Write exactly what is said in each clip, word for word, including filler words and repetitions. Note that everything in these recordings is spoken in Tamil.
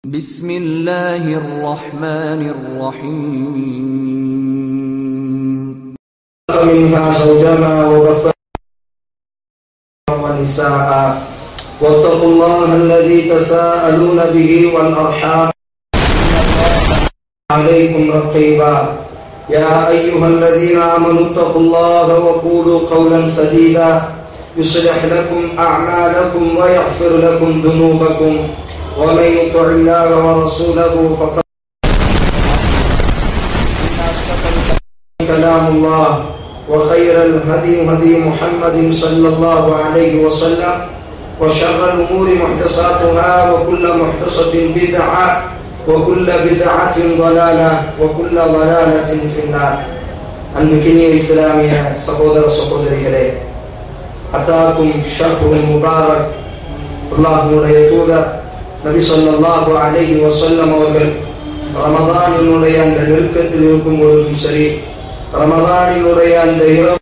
بسم الله الرحمن الرحيم. منها زوجنا وبث ونساء واتقوا الله الذي تساءلون به والأرحام عليكم رقيبا يا أيها الذين آمنوا اتقوا الله وقولوا قولا سديدا يصلح لكم أعمالكم ويغفر لكم ذنوبكم ومن يطع الله ورسوله فقد كلام الله وخير الهدي هدي محمد صلى الله عليه وسلم وشر الأمور محدثاتها وكل محدثة بدعة وكل بدعة ضلالة وكل ضلالة في النار. அன்பிற்கினிய இஸ்லாமிய சகோதர சகோதரிகளே, அத்தாக்கும் ஷஹ்ருல் முபாரக். அல்லாஹ்வுடைய தூதர் நபி ஸல்லல்லாஹு அலைஹி வஸல்லம் அவர்கள் ரமதானினுடைய அந்த நெருக்கத்தில் இருக்கும் பொழுதும் சரி, ரமதானினுடைய அந்த இரவு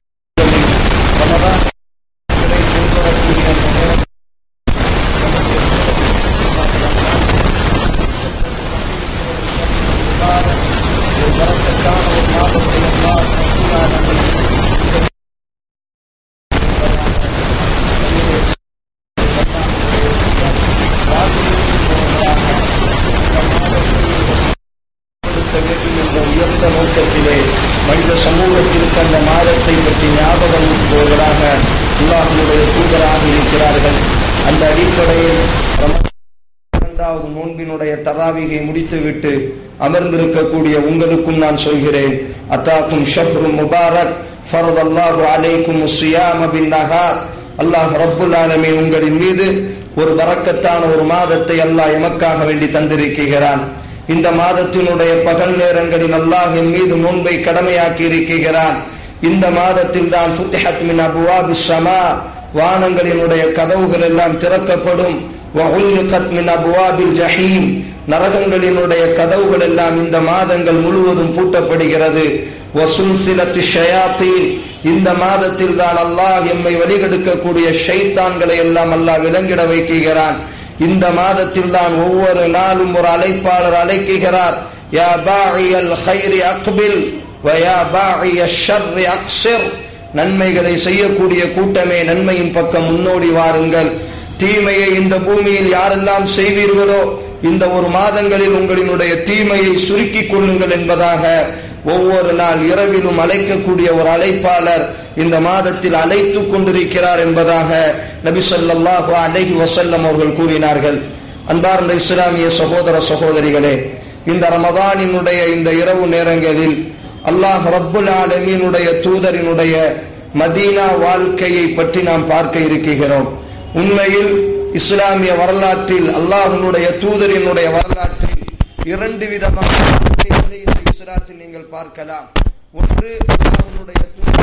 உயர்ந்த நோக்கத்திலே மனித சமூகத்திற்கு அந்த மாதத்தை பற்றி ஞாபகம் ஊட்டுபவர்களாக அல்லாஹ்வுடைய தூதராக இருக்கிறார்கள். அந்த அடிப்படையில் இரண்டாவது நோன்பினுடைய தராவிகை முடித்துவிட்டு அமர்ந்திருக்கக்கூடிய உங்களுக்கும் நான் சொல்கிறேன், அத்தாக்கும் ஷஹ்ருல் முபாரக் ஃபரதல்லாஹு அலைக்கும் ஸியாம பின்னஹார். அல்லாஹ் ரப்புல் ஆலமீன் உங்களின் மீது ஒரு பரக்கத்தான ஒரு மாதத்தை அல்லாஹ் எமக்காக வேண்டி தந்திருக்கிறான். இந்த மாதத்தினுடைய பகல் நேரங்களில் அல்லாஹ் என் மீது நோன்பை கடமையாக்கி இருக்கிறான். இந்த மாதத்தில் தான் ஃபுத்திஹத் மின் அபுவாபிஸ் ஸமா, வானங்களினுடைய கதவுகள் எல்லாம் திறக்கப்படும். வஉல்லிகத் மின் அபுவாபில் ஜஹீம், நரகங்களினுடைய கதவுகள் எல்லாம் இந்த மாதங்கள் முழுவதும் பூட்டப்படுகிறது. வசுல்சிலத்து ஷயாத்தீன், இந்த மாதத்தில் தான் அல்லாஹ் எம்மை வழிகெடுக்கக்கூடிய ஷைத்தான்களை எல்லாம் அல்லாஹ் விலங்கிட வைக்கிறான். இந்த மாதத்தில் தான் ஒவ்வொரு நாளும் ஒரு அழைப்பாளர் அழைக்கிறார், யா பாஇயல் கைரி அக்பில் வ யா பாஇயஷ் ஷர்ரி அக்ஸிர். நன்மைகளை செய்யக்கூடிய கூட்டமே நன்மையின் பக்கம் முன்னோடி வாருங்கள். தீமையை இந்த பூமியில் யாரெல்லாம் செய்வீர்களோ இந்த ஒரு மாதங்களில் உங்களினுடைய தீமையை சுருக்கிக் கொள்ளுங்கள் என்பதாக ஒவ்வொரு நாள் இரவிலும் அழைக்கக்கூடிய ஒரு அழைப்பாளர் இந்த மாதத்தில் அழைத்துக் கொண்டிருக்கிறார் என்பதாக நபி ஸல்லல்லாஹு அலைஹி வஸல்லம் அவர்கள் கூறினார்கள். அன்பார்ந்த இஸ்லாமிய சகோதர சகோதரிகளே, இந்த ரமதானினுடைய இந்த இரவு நேரங்களில் அல்லாஹ் ரப்புல் ஆலமீனுடைய தூதரினுடைய மதீனா வாழ்க்கையை பற்றி நாம் பார்க்க இருக்கிறோம். உண்மையில் இஸ்லாமிய வரலாற்றில் அல்லாஹ்வுடைய தூதரினுடைய வரலாற்றில் இரண்டு விதமான வாழ்க்கைகளை இந்த இஸ்லாத்தில் நீங்கள் பார்க்கலாம். ஒன்று, அல்லாஹ்வுடைய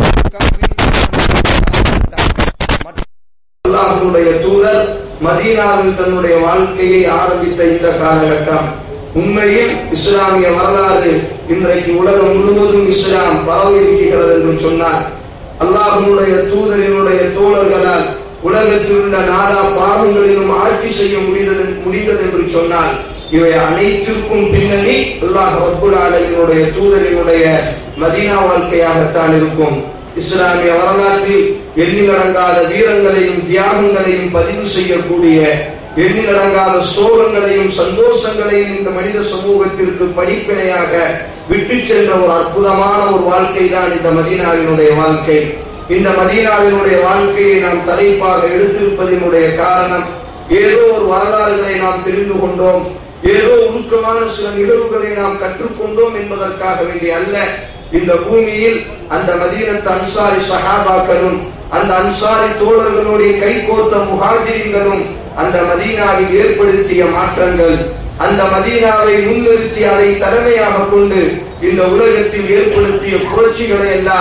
அல்லாஹ்வுடைய தூதர் மதீனாவில் தன்னுடைய வாழ்க்கையை ஆரம்பித்த இந்த காலகட்டம். உண்மையில் இஸ்லாமிய வரலாறு இன்றைக்கு உலகம் முழுவதும் இஸ்லாம் பரவி இருக்கிறது என்று சொன்னார். அல்லாஹ்வுடைய தூதரினுடைய தோழர்களால் உலகத்தில் உள்ள நாலா பாகங்களிலும் ஆட்சி செய்ய முடிந்தது முடிந்தது என்று சொன்னால் இவை அனைத்திற்கும் பின்னணி அல்லாஹ் ரப்புல் ஆலமீனுடைய தூதரினுடைய மதீனா வாழ்க்கையாகத்தான் இருக்கும். இஸ்லாமிய வரலாற்றில் எண்ணிலடங்காத வீரங்களையும் தியாகங்களையும் பதிவு செய்யக்கூடிய, எண்ணிலடங்காத சோகங்களையும் சந்தோஷங்களையும் இந்த மனித சமூகத்திற்கு படிப்பினையாக விட்டு சென்ற ஒரு அற்புதமான ஒரு வாழ்க்கை தான் இந்த மதீனாவினுடைய வாழ்க்கை. இந்த மதீனாவினுடைய வாழ்க்கையை நாம் தலைப்பாக எடுத்திருப்பதனுடைய காரணம், ஏதோ ஒரு வரலாறுகளை நாம் தெரிந்து கொண்டோம், ஏதோ உருக்கமான சில நிகழ்வுகளை நாம் கற்றுக்கொண்டோம் என்பதற்காக வேண்டிய அல்ல. இந்த பூமியில் அந்த மதீனத்து அன்சாரி சஹாபாக்களும் அந்த அன்சாரி தோழர்களுடைய கைகோர்த்த முஹாஜிரின்களும் அந்த மதீனாவில் ஏற்படுத்திய மாற்றங்கள், அந்த மதீனாவை முன்னிறுத்தி அதை தலைமையாக கொண்டு இந்த உலகத்தில் ஏற்படுத்திய புரட்சிகளை எல்லாம்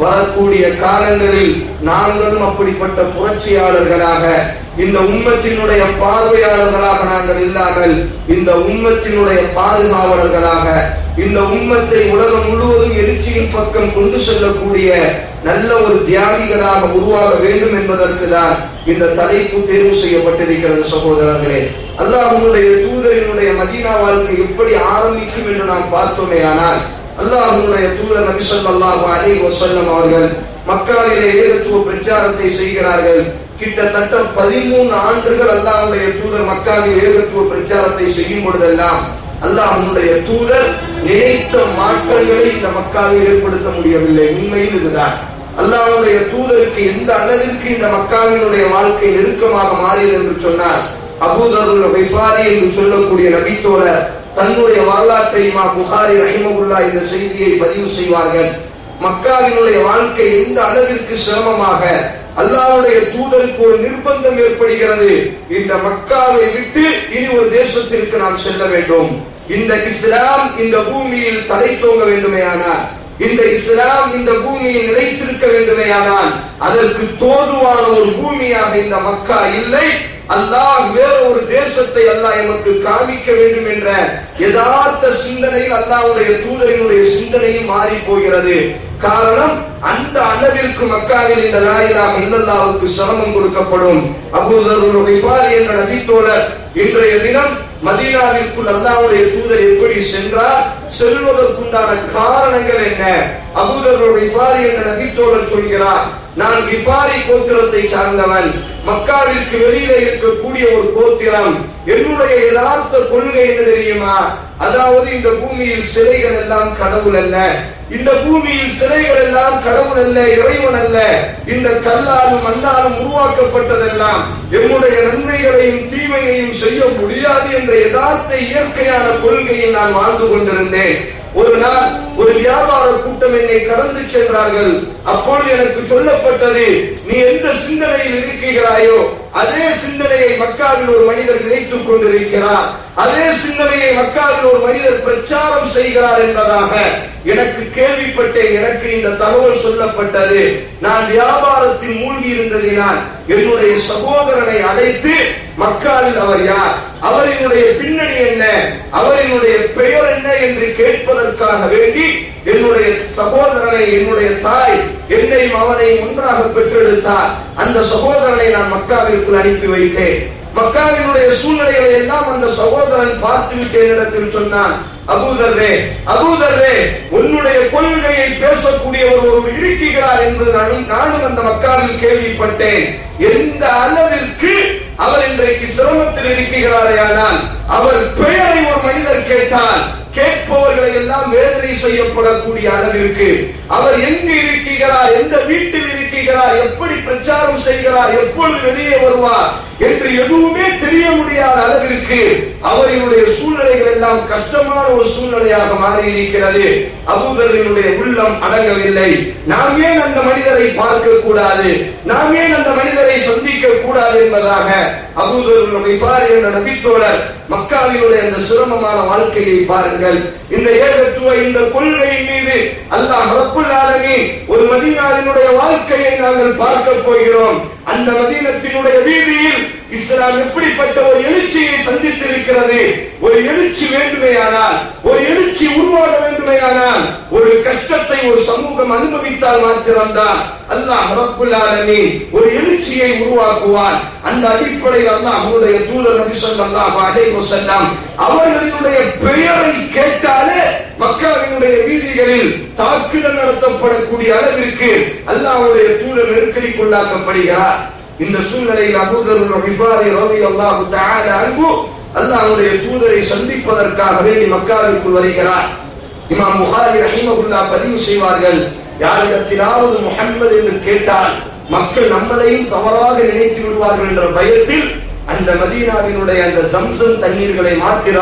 வரக்கூடிய காலங்களில் நாங்களும் அப்படிப்பட்ட புரட்சியாளர்களாக, இந்த உம்மத்தினுடைய பார்வையாளர்களாக நாங்கள் இல்லாமல் இந்த உம்மத்தினுடைய பாதுகாவலர்களாக, இந்த உம்மத்தை உலகம் முழுவதும் எழுச்சியின் பக்கம் கொண்டு செல்லக்கூடிய நல்ல ஒரு தியாகிகளாக உருவாக வேண்டும் என்பதற்கு தான் இந்த தலைப்பு தேர்வு செய்யப்பட்டிருக்கிறது. சகோதரர்களே, அல்லாஹ்வுடைய தூதரினுடைய மதீனா வாழ்க்கை எப்படி ஆரம்பிக்கும் என்று நாம் பார்த்தோமே, ஆனால் அல்லாஹ்வுடைய தூதர் நபி ஸல்லல்லாஹு அலைஹி வஸல்லம் அவர்கள் மக்காவிலே ஏகத்துவ பிரச்சாரத்தை செய்கிறார்கள். கிட்டத்தட்ட பதிமூன்று ஆண்டுகள் அல்லாஹ்வுடைய தூதர் மக்காவில் ஏகத்துவ பிரச்சாரத்தை செய்யும் பொழுதெல்லாம் அல்லாஹ்வுடைய தூதர் நினைத்த மாற்றங்களை இந்த மக்காவில் ஏற்படுத்த முடியவில்லை. உண்மையில் இதுதான். அல்லாஹ்வுடைய தூதருக்கு எந்த அளவிற்கு இந்த மக்காவினுடைய வாழ்க்கை நெருக்கமாக மாறியது என்று சொன்னார், அபூ தர் கிஃபாரி என்று சொல்லக்கூடிய நபித்தோழர் தன்னுடைய வரலாற்றை இமாம் புகாரி ரஹிமஹுல்லாஹ் இந்த செய்தியை பதிவு செய்வார்கள். மக்காவினுடைய வாழ்க்கை எந்த அளவிற்கு சிரமமாக அல்லாஹ்வுடைய தூதருக்கு ஒரு நிர்பந்தம் ஏற்படுகிறது, இந்த மக்காவை விட்டு இனி ஒரு தேசத்திற்கு நாம் செல்ல வேண்டும், இந்த இஸ்லாம் இந்த பூமியில் தலை தோங்க வேண்டுமேயானால், இந்த இஸ்லாம் இந்த பூமியில் நிலைத்திருக்க வேண்டுமேயானால் அதற்கு தோதுவான ஒரு பூமியாக இந்த மக்கா இல்லை, அல்லாஹ் வேற ஒரு தேசத்தை அல்லாஹ் எமக்கு காமிக்க வேண்டும் என்ற யதார்த்த சிந்தனையில் அல்லாஹ்வுடைய தூதரினுடைய சிந்தனையும் மாறி போகிறது. காரணம், அந்த அளவிற்கு மக்காவில் இந்த லா இலாஹ இல்லல்லாஹ்வுக்கு சிரமம் கொடுக்கப்படும். அபூ தர் கிஃபாரி என்ற நபித்தோழர் இன்றைய தினம் மதீனாவிற்குள் அல்லாஹ்வுடைய தூதர் எப்படி சென்றார், செல்வதற்குண்டான காரணங்கள் என்ன? அபூ தர் கிஃபாரி என்ற நபித்தோழர் சொல்கிறார், நான் கிஃபாரி கோத்திரத்தை சார்ந்தவன், மக்காவிற்கு வெளியில இருக்கக்கூடிய ஒரு கோத்திரம். என்னுடைய யதார்த்த கொள்கை என்ன தெரியுமா? அதாவது இந்த பூமியில் சிலைகள் எல்லாம் கடவுள் அல்ல, இந்த பூமியில் சிலைகள் எல்லாம் கடவுள் அல்ல, இறைவன் அல்ல, இந்த கல்லாலும் மண்ணாலும் உருவாக்கப்பட்டதெல்லாம் என்னுடைய நன்மைகளையும் தீமையையும் செய்ய முடியாது என்ற யதார்த்த இயற்கையான கொள்கையில் நான் வாழ்ந்து கொண்டிருந்தேன். ஒரு நாள் ஒரு வியாபார கூட்டம் என்னை கடந்து சென்றார்கள். அப்பொழுது எனக்கு சொல்லப்பட்டது, நீ எந்த சிந்தனையில் இருக்கிறாயோ அதே சிந்தனையை மக்காவில் ஒரு மனிதர் நினைத்துக் கொண்டிருக்கிறார், அதே சிந்தனையை மக்காவில் ஒரு மனிதர் பிரச்சாரம் செய்கிறார் என்பதாக எனக்கு கேள்விப்பட்டேன். எனக்கு இந்த தகவல் சொல்லப்பட்டது. நான் வியாபாரத்தில் மூழ்கி இருந்ததினால் என்னுடைய சகோதரனை அழைத்து மக்காவில் அவர் யார், அவரினுடைய பின்னணி என்ன, அவரினுடைய பெயர் என்ன என்று கேட்பதற்காக வேண்டி என்னுடைய சகோதரனை, என்னுடைய தாய் என்னையும் அவனையும் ஒன்றாக பெற்றெடுத்தார். அந்த சகோதரனை நான் மக்காவிற்குள் அனுப்பி வைத்தேன். மக்காவினுடைய சூழ்நிலைகளை எல்லாம் அந்த சகோதரன் பார்த்துவிட்டு என்னிடத்தில் சொன்னான், அபூதர்ரே அபூதர்ரே உன்னுடைய கொள்கையை பேசக்கூடியவர் ஒருவர் இருக்கிறார் என்று நானும் நானும் அந்த மக்காவில் கேள்விப்பட்டேன். எந்த அளவிற்கு அவர் இன்றைக்கு சிரமத்தில் இருக்கிறாரே, ஆனால் அவர் பெயரை ஒரு மனிதர் கேட்டால் கேட்பவர்களை எல்லாம் வேதனை செய்யப்படக்கூடிய அளவிற்கு அவர் எங்கு இருக்கிறார், எந்த வீட்டில் இருக்கிறார், எப்படி பிரச்சாரம் செய்கிறார், எப்பொழுது வெளியே வருவார் என்று எதுவுமே தெரிய முடியாத அளவிற்கு அவர்களுடைய சூழ்நிலைகள் எல்லாம் கஷ்டமான ஒரு சூழ்நிலையாக மாறி இருக்கிறது. அபூதரினுடைய உள்ளம் அடங்கவில்லை. நாம் ஏன் அந்த மனிதரை பார்க்க கூடாது, நாம் ஏன் அந்த மனிதரை சந்திக்க கூடாது என்பதாக அபூதர் கிஃபாரி என்ற நபித்தோழர் மக்காவினுடைய அந்த சிரமமான வாழ்க்கையை பாருங்கள். இந்த ஏகத்துவ இந்த கொள்கையின் மீது அல்லாஹ் ரப்புல் ஆலமீன் ஒரு மதீனாவினுடைய வாழ்க்கையை நாங்கள் பார்க்க போகிறோம். அந்த மதீனத்தினுடைய வீதியில் இஸ்லாம் எப்படிப்பட்ட ஒரு எழுச்சியை சந்தித்திருக்கிறது. ஒரு எழுச்சி வேண்டுமேயானால், ஒரு எழுச்சி உருவாக வேண்டுமேயானால் ஒரு கஷ்டத்தை ஒரு சமூகம் அனுபவித்தால் மாத்திரம்தான் அல்லாஹ் ரப்புல் ஆலமீன் ஒரு எழுச்சியை உருவாக்குவார். அந்த அடிப்படையில் அல்லாஹ்வுடைய தூதர் நபி ஸல்லல்லாஹு அலைஹி வஸல்லம் அவர்களுடைய பெயரை கேட்டாலே மக்காவினுடைய வீதிகளில் தாக்குதல் நடத்தப்படக்கூடிய அளவிற்கு அல்லாஹ்வுடைய தூதர் நெருக்கடிக்குள்ளாக்கப்படுகிறார். இந்த சூழ்நிலையில் அபூ தர் கிஃபாரி ரலியல்லாஹு தஆலா அன்ஹு அல்லாஹ்வுடைய தூதரை சந்திப்பதற்காக வேண்டி மக்காவிற்குள் வருகிறார். இமாம் புகாரி ரஹிமஹுல்லாஹ் பதிவு செய்வார்கள், யாரிடத்திலாவது முஹம்மது என்று கேட்டால் மக்கள் நம்மளையும் தவறாக நினைத்து விடுவார்கள் என்ற பயத்தில் அந்த மதீனாவினுடைய அந்த ஜம்சம் தண்ணீர்களை மாத்திரம்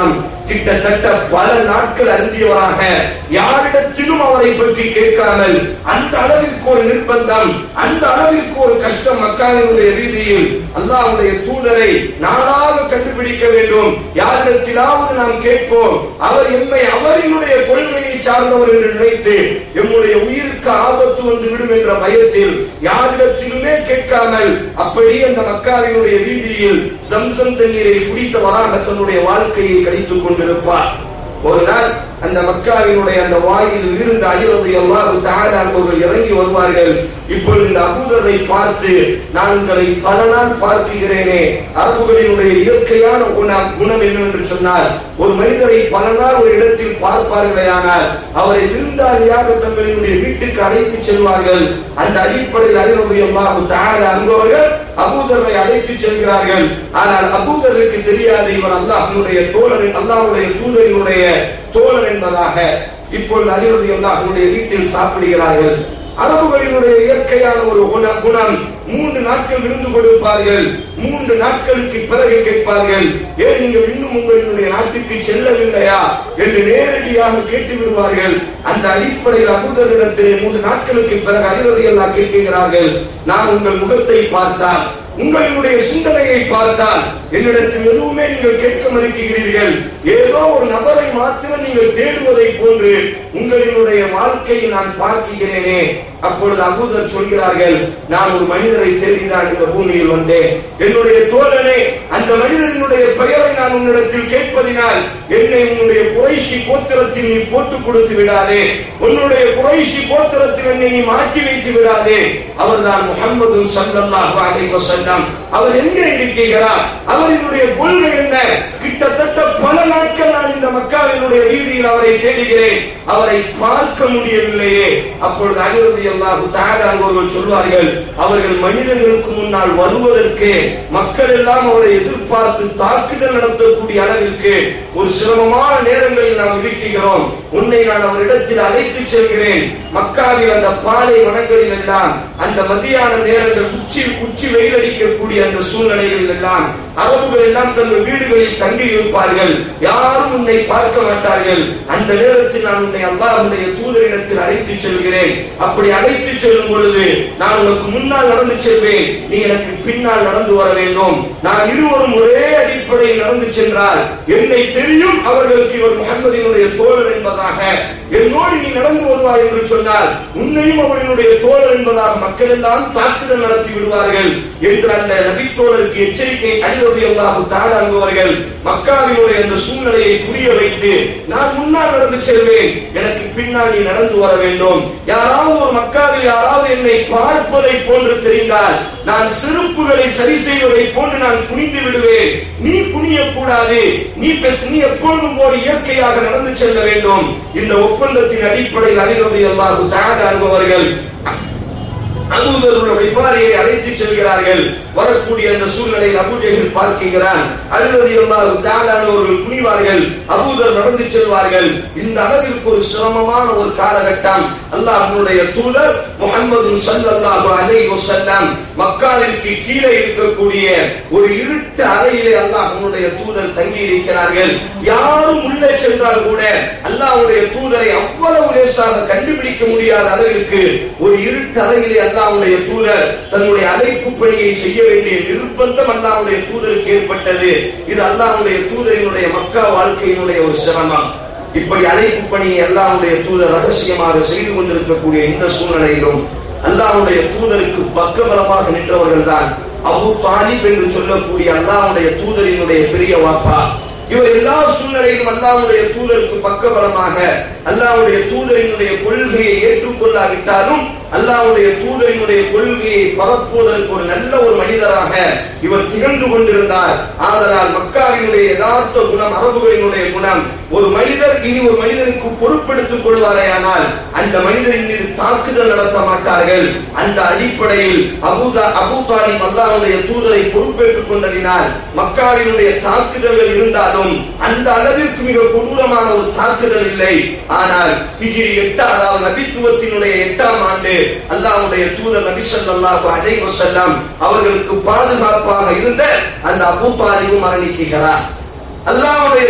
கிட்டத்தட்ட பல நாட்கள் அருந்தியவராக யாரிடத்திலும் அவரை பற்றி கேட்காமல் அந்த அளவிற்கு ஒரு நிர்பந்தம், அந்த அளவிற்கு ஒரு கஷ்டம் மக்காவினுடைய ரீதியில் அல்லாஹ்வுடைய தூதரை நானாக கண்டுபிடிக்க வேண்டும், யாரிடத்திலாவது நாம் கேட்போம், அவர் எம்மை அவரினுடைய கொள்கையை சார்ந்தவர் என்று நினைத்து எம்முடைய உயிருக்கு ஆபத்து வந்து விடும் என்ற பயத்தில் யாரிடத்திலுமே கேட்காமல் அப்படியே அந்த மக்காவினுடைய வீதியில் ஜம்சம் தண்ணீரை குடித்தவராக தன்னுடைய வாழ்க்கையை கழித்துக் கொண்டிருப்பார். ஒரு நாள் அந்த மக்காவினுடைய அந்த வாயில் இருந்து அலி ரலியல்லாஹு தஆலா அவர்கள் இறங்கி வருவார்கள். இப்பொழுது இந்த அபூதரை பார்த்து, நான் உங்களை பல நாள் பார்க்கிறேனே, அரபுகளினுடைய இயற்கையான குணம் குணம் என்னவென்று சொன்னால், ஒரு மனிதரை பல நாள் ஒரு இடத்தில் பார்ப்பார்களேயானால் அவரை விருந்தாளியாக தங்களினுடைய வீட்டுக்கு அழைத்து செல்வார்கள். அந்த அடிப்படையில் அலி ரலியல்லாஹு தஆலா அன்பவர்கள் அபூதரை அழைத்து செல்கிறார்கள். ஆனால் அபூதருக்கு தெரியாது இவர் அல்லாஹ்வுடைய தோழர், அல்லாஹ்வுடைய தூதரினுடைய தோழர் என்பதாக. இப்பொழுது அலி ரலியல்லாஹு அவருடைய வீட்டில் சாப்பிடுகிறார்கள். அரபுகளினுடைய இயற்கையான ஒரு குணம், மூன்று நாட்கள் விருந்து கொடுப்பார்கள். மூன்று நாட்களுக்கு பிறகு கேட்பார்கள், ஏன் நீங்கள் இன்னும் உங்களுடைய நாட்டுக்கு செல்லவில்லையா என்று நேரடியாக கேட்டு விடுவார்கள். அந்த அடிப்படையில் அபூதரிடத்திலே மூன்று நாட்களுக்கு பிறகு அலி ரலியல்லாஹு கேட்கிறார்கள், நான் உங்கள் முகத்தை பார்த்தால், உங்களுடைய சிந்தனையை பார்த்தால் என்னிடத்தில் எதுவுமே நீங்கள் கேட்க மறுக்கிறீர்கள், ஏதோ ஒரு நபரை மாத்திரம் நீங்கள் தேடுவதை போன்று உங்களுடைய வாழ்க்கையை நான் பார்க்கிறேனே. அப்பொழுது அபூதர் சொல்கிறார்கள், நான் ஒரு மனிதரை தேடிதான் இந்த பூமியில் வந்தேன், என்னுடைய தோழனே, அந்த மனிதனுடைய பெயரை நான் உன்னிடத்தில் கேட்பதினால் என்னை உன்னுடைய குறைஷி கோத்திரத்தில் நீ போட்டுக் கொடுத்து விடாதே, உன்னுடைய குறைஷி கோத்திரத்தில் என்னை நீ மாற்றி வைத்து விடாதே. அவர்தான் முஹம்மது ஸல்லல்லாஹு அலைஹி வஸல்லம். அவர் எங்கே இருக்கிறார், அவரினுடைய கொள்கை என்ன? கிட்டத்தட்ட பல நாட்கள் நான் இந்த மக்காவினுடைய வீதியில் அவரை தேடுகிறேன், அவரை பார்க்க முடியவில்லையே. அப்பொழுது அலி ரலியல்லாஹு தஆலா அவர்கள் சொல்வார்கள், அவர்கள் மனிதர்களுக்கு முன்னால் வருவதற்கு மக்கள் எல்லாம் அவரை எதிர்பார்த்து தாக்குதல் நடத்தக்கூடிய அளவிற்கு ஒரு சிரமமான நேரங்களில் நாம் இருக்கிறோம். உன்னை நான் அவரிடத்தில் அழைத்து செல்கிறேன். மக்காவில் அந்த பாலை வனங்களில் எல்லாம் அந்த மதியான நேரங்கள் உச்சி உச்சி வெயில் அடிக்கக்கூடிய அந்த சூழ்நிலைகளில் எல்லாம் அரபுகள் எல்லாம் தங்கள் வீடுகளில் தங்கி இருப்பார்கள், யாரும் உன்னை பார்க்க மாட்டார்கள். அந்த நேரத்தில் நான் உன்னை அல்லாஹ்வுடைய தூதரிடத்தில் அழைத்து செல்கிறேன். அப்படி அழைத்து செல்லும் பொழுது நான் உனக்கு முன்னால் நடந்து செல்வேன், நீ எனக்கு பின்னால் நடந்து வர வேண்டும். நான் இருவரும் ஒரே அடிப்படையில் நடந்து சென்றால் என்னை தெரியும் அவர்களுக்கு இவர் முஹம்மதினுடைய தோழர் என்பதாக. என்னோடு நீ நடந்து வருவாய் என்று சொன்னால் உன்னையும் அவர்களுடைய தோழர் என்பதாக மக்கள் எல்லாம் தாக்குதல் நடத்தி விடுவார்கள் என்று அந்த நபி தோழருக்கு எச்சரிக்கை அலி ரலியல்லாஹு தஆலா அவர்கள் மக்காவினுடைய அந்த சூழ்நிலையை புரிய வைத்து, நான் முன்னால் நடந்து செல்வேன், எனக்கு பின்னால் நீ நடந்து வர வேண்டும். யாராவது ஒரு மக்காவில் யாராவது என்னை பார்ப்பதை போன்று தெரிந்தால் நான் செருப்புகளை சரி செய்வதை போன்று நான் குனிந்து விடுவேன், நீ குனிய கூடாது, நீ நீ எப்பொழுதும் போல இயற்கையாக நடந்து செல்ல வேண்டும். இந்த ஒப்பந்தத்தின் அடிப்படையில் அலி ரலியல்லாஹு தஆலா அவர்கள் அபூதர் கிஃபாரியை அழைத்து செல்கிறார்கள். வரக்கூடிய அந்த சூழ்நிலையில் அபூ ஜஹல் பார்க்கிறான். அலி ரலியல்லாஹு தஆலா அவர்கள் குனிவார்கள், அபூதர் நடந்து செல்வார்கள். இந்த அளவிற்கு ஒரு சிரமமான ஒரு காலகட்டம். அல்லாஹ்வுடைய தூதர் முஹம்மது ஸல்லல்லாஹு அலைஹி வஸல்லம் மக்காவிற்கு கீழே இருக்கக்கூடிய ஒரு இருட்டு அறையிலே அல்லாஹ்வுடைய தூதர் தங்கி இருக்கிறார்கள். யாரும் உள்ளே சென்றால் கூட அல்லாஹ்வுடைய தூதரை அவ்வளவு லேசாக கண்டுபிடிக்க முடியாத அளவிற்கு ஒரு இருட்டு அறையிலே அல்லாஹ்வுடைய தூதர் தன்னுடைய அழைப்பு பணியை செய்ய வேண்டிய நிர்பந்தம் அல்லாஹ்வுடைய தூதருக்கு ஏற்பட்டது. இது அல்லாஹ்வுடைய தூதரினுடைய மக்கா வாழ்க்கையினுடைய ஒரு சிரமம். இப்படி அழைப்பு பணியை அல்லாஹ்வுடைய தூதர் ரகசியமாக செய்து கொண்டிருக்கக்கூடிய இந்த சூழ்நிலையிலும் அல்லாஹ்வுடைய தூதருக்கு பக்கபலமாக நின்றவர்கள் தான் அபூ தாலிப் என்று சொல்லக்கூடிய அல்லாஹ்வுடைய தூதரினுடைய பெரிய வாப்பா. இவர் எல்லா சூழ்நிலையிலும் அல்லாஹ்வுடைய தூதருக்கு பக்கபலமாக அல்லாஹ்வுடைய தூதரினுடைய கொள்கையை ஏற்றுக்கொள்ளாவிட்டாலும் அல்லாஹ்வுடைய தூதரினுடைய கொள்கையை பரப்புவதற்கு ஒரு நல்ல ஒரு மனிதராக இவர் திகழ்ந்து கொண்டிருந்தார். ஆதலால் மக்காவினுடைய யதார்த்த குணம், அரபுகளினுடைய குணம், ஒரு மனிதர் இனி ஒரு மனிதனுக்கு பொறுப்பெடுத்துக் கொள்வாரேயானால் அந்த மனிதரின் மீது தாக்குதல் நடத்த மாட்டார்கள். அந்த அடிப்படையில் அபூதா அபூ தாலிப் அல்லாஹ்வுடைய தூதரை பொறுப்பேற்றுக் கொண்டதினால் மக்காவினுடைய தாக்குதல்கள் இருந்தாலும் அந்த அளவிற்கு மிக கொடூரமான ஒரு தாக்குதல் இல்லை. ஆனால் ஹிஜ்ரி எட்டு, அதாவது நபித்துவத்தினுடைய எட்டாம் ஆண்டு அல்லாஹ்வுடைய தூதர் நபி ஸல்லல்லாஹு அலைஹி வஸல்லம் அவர்களுக்கு பாதுகாப்பாக இருந்த அந்த அபூ தாலிப் மரணிக்கிறார். அல்லாஹ்வுடைய தூதரின்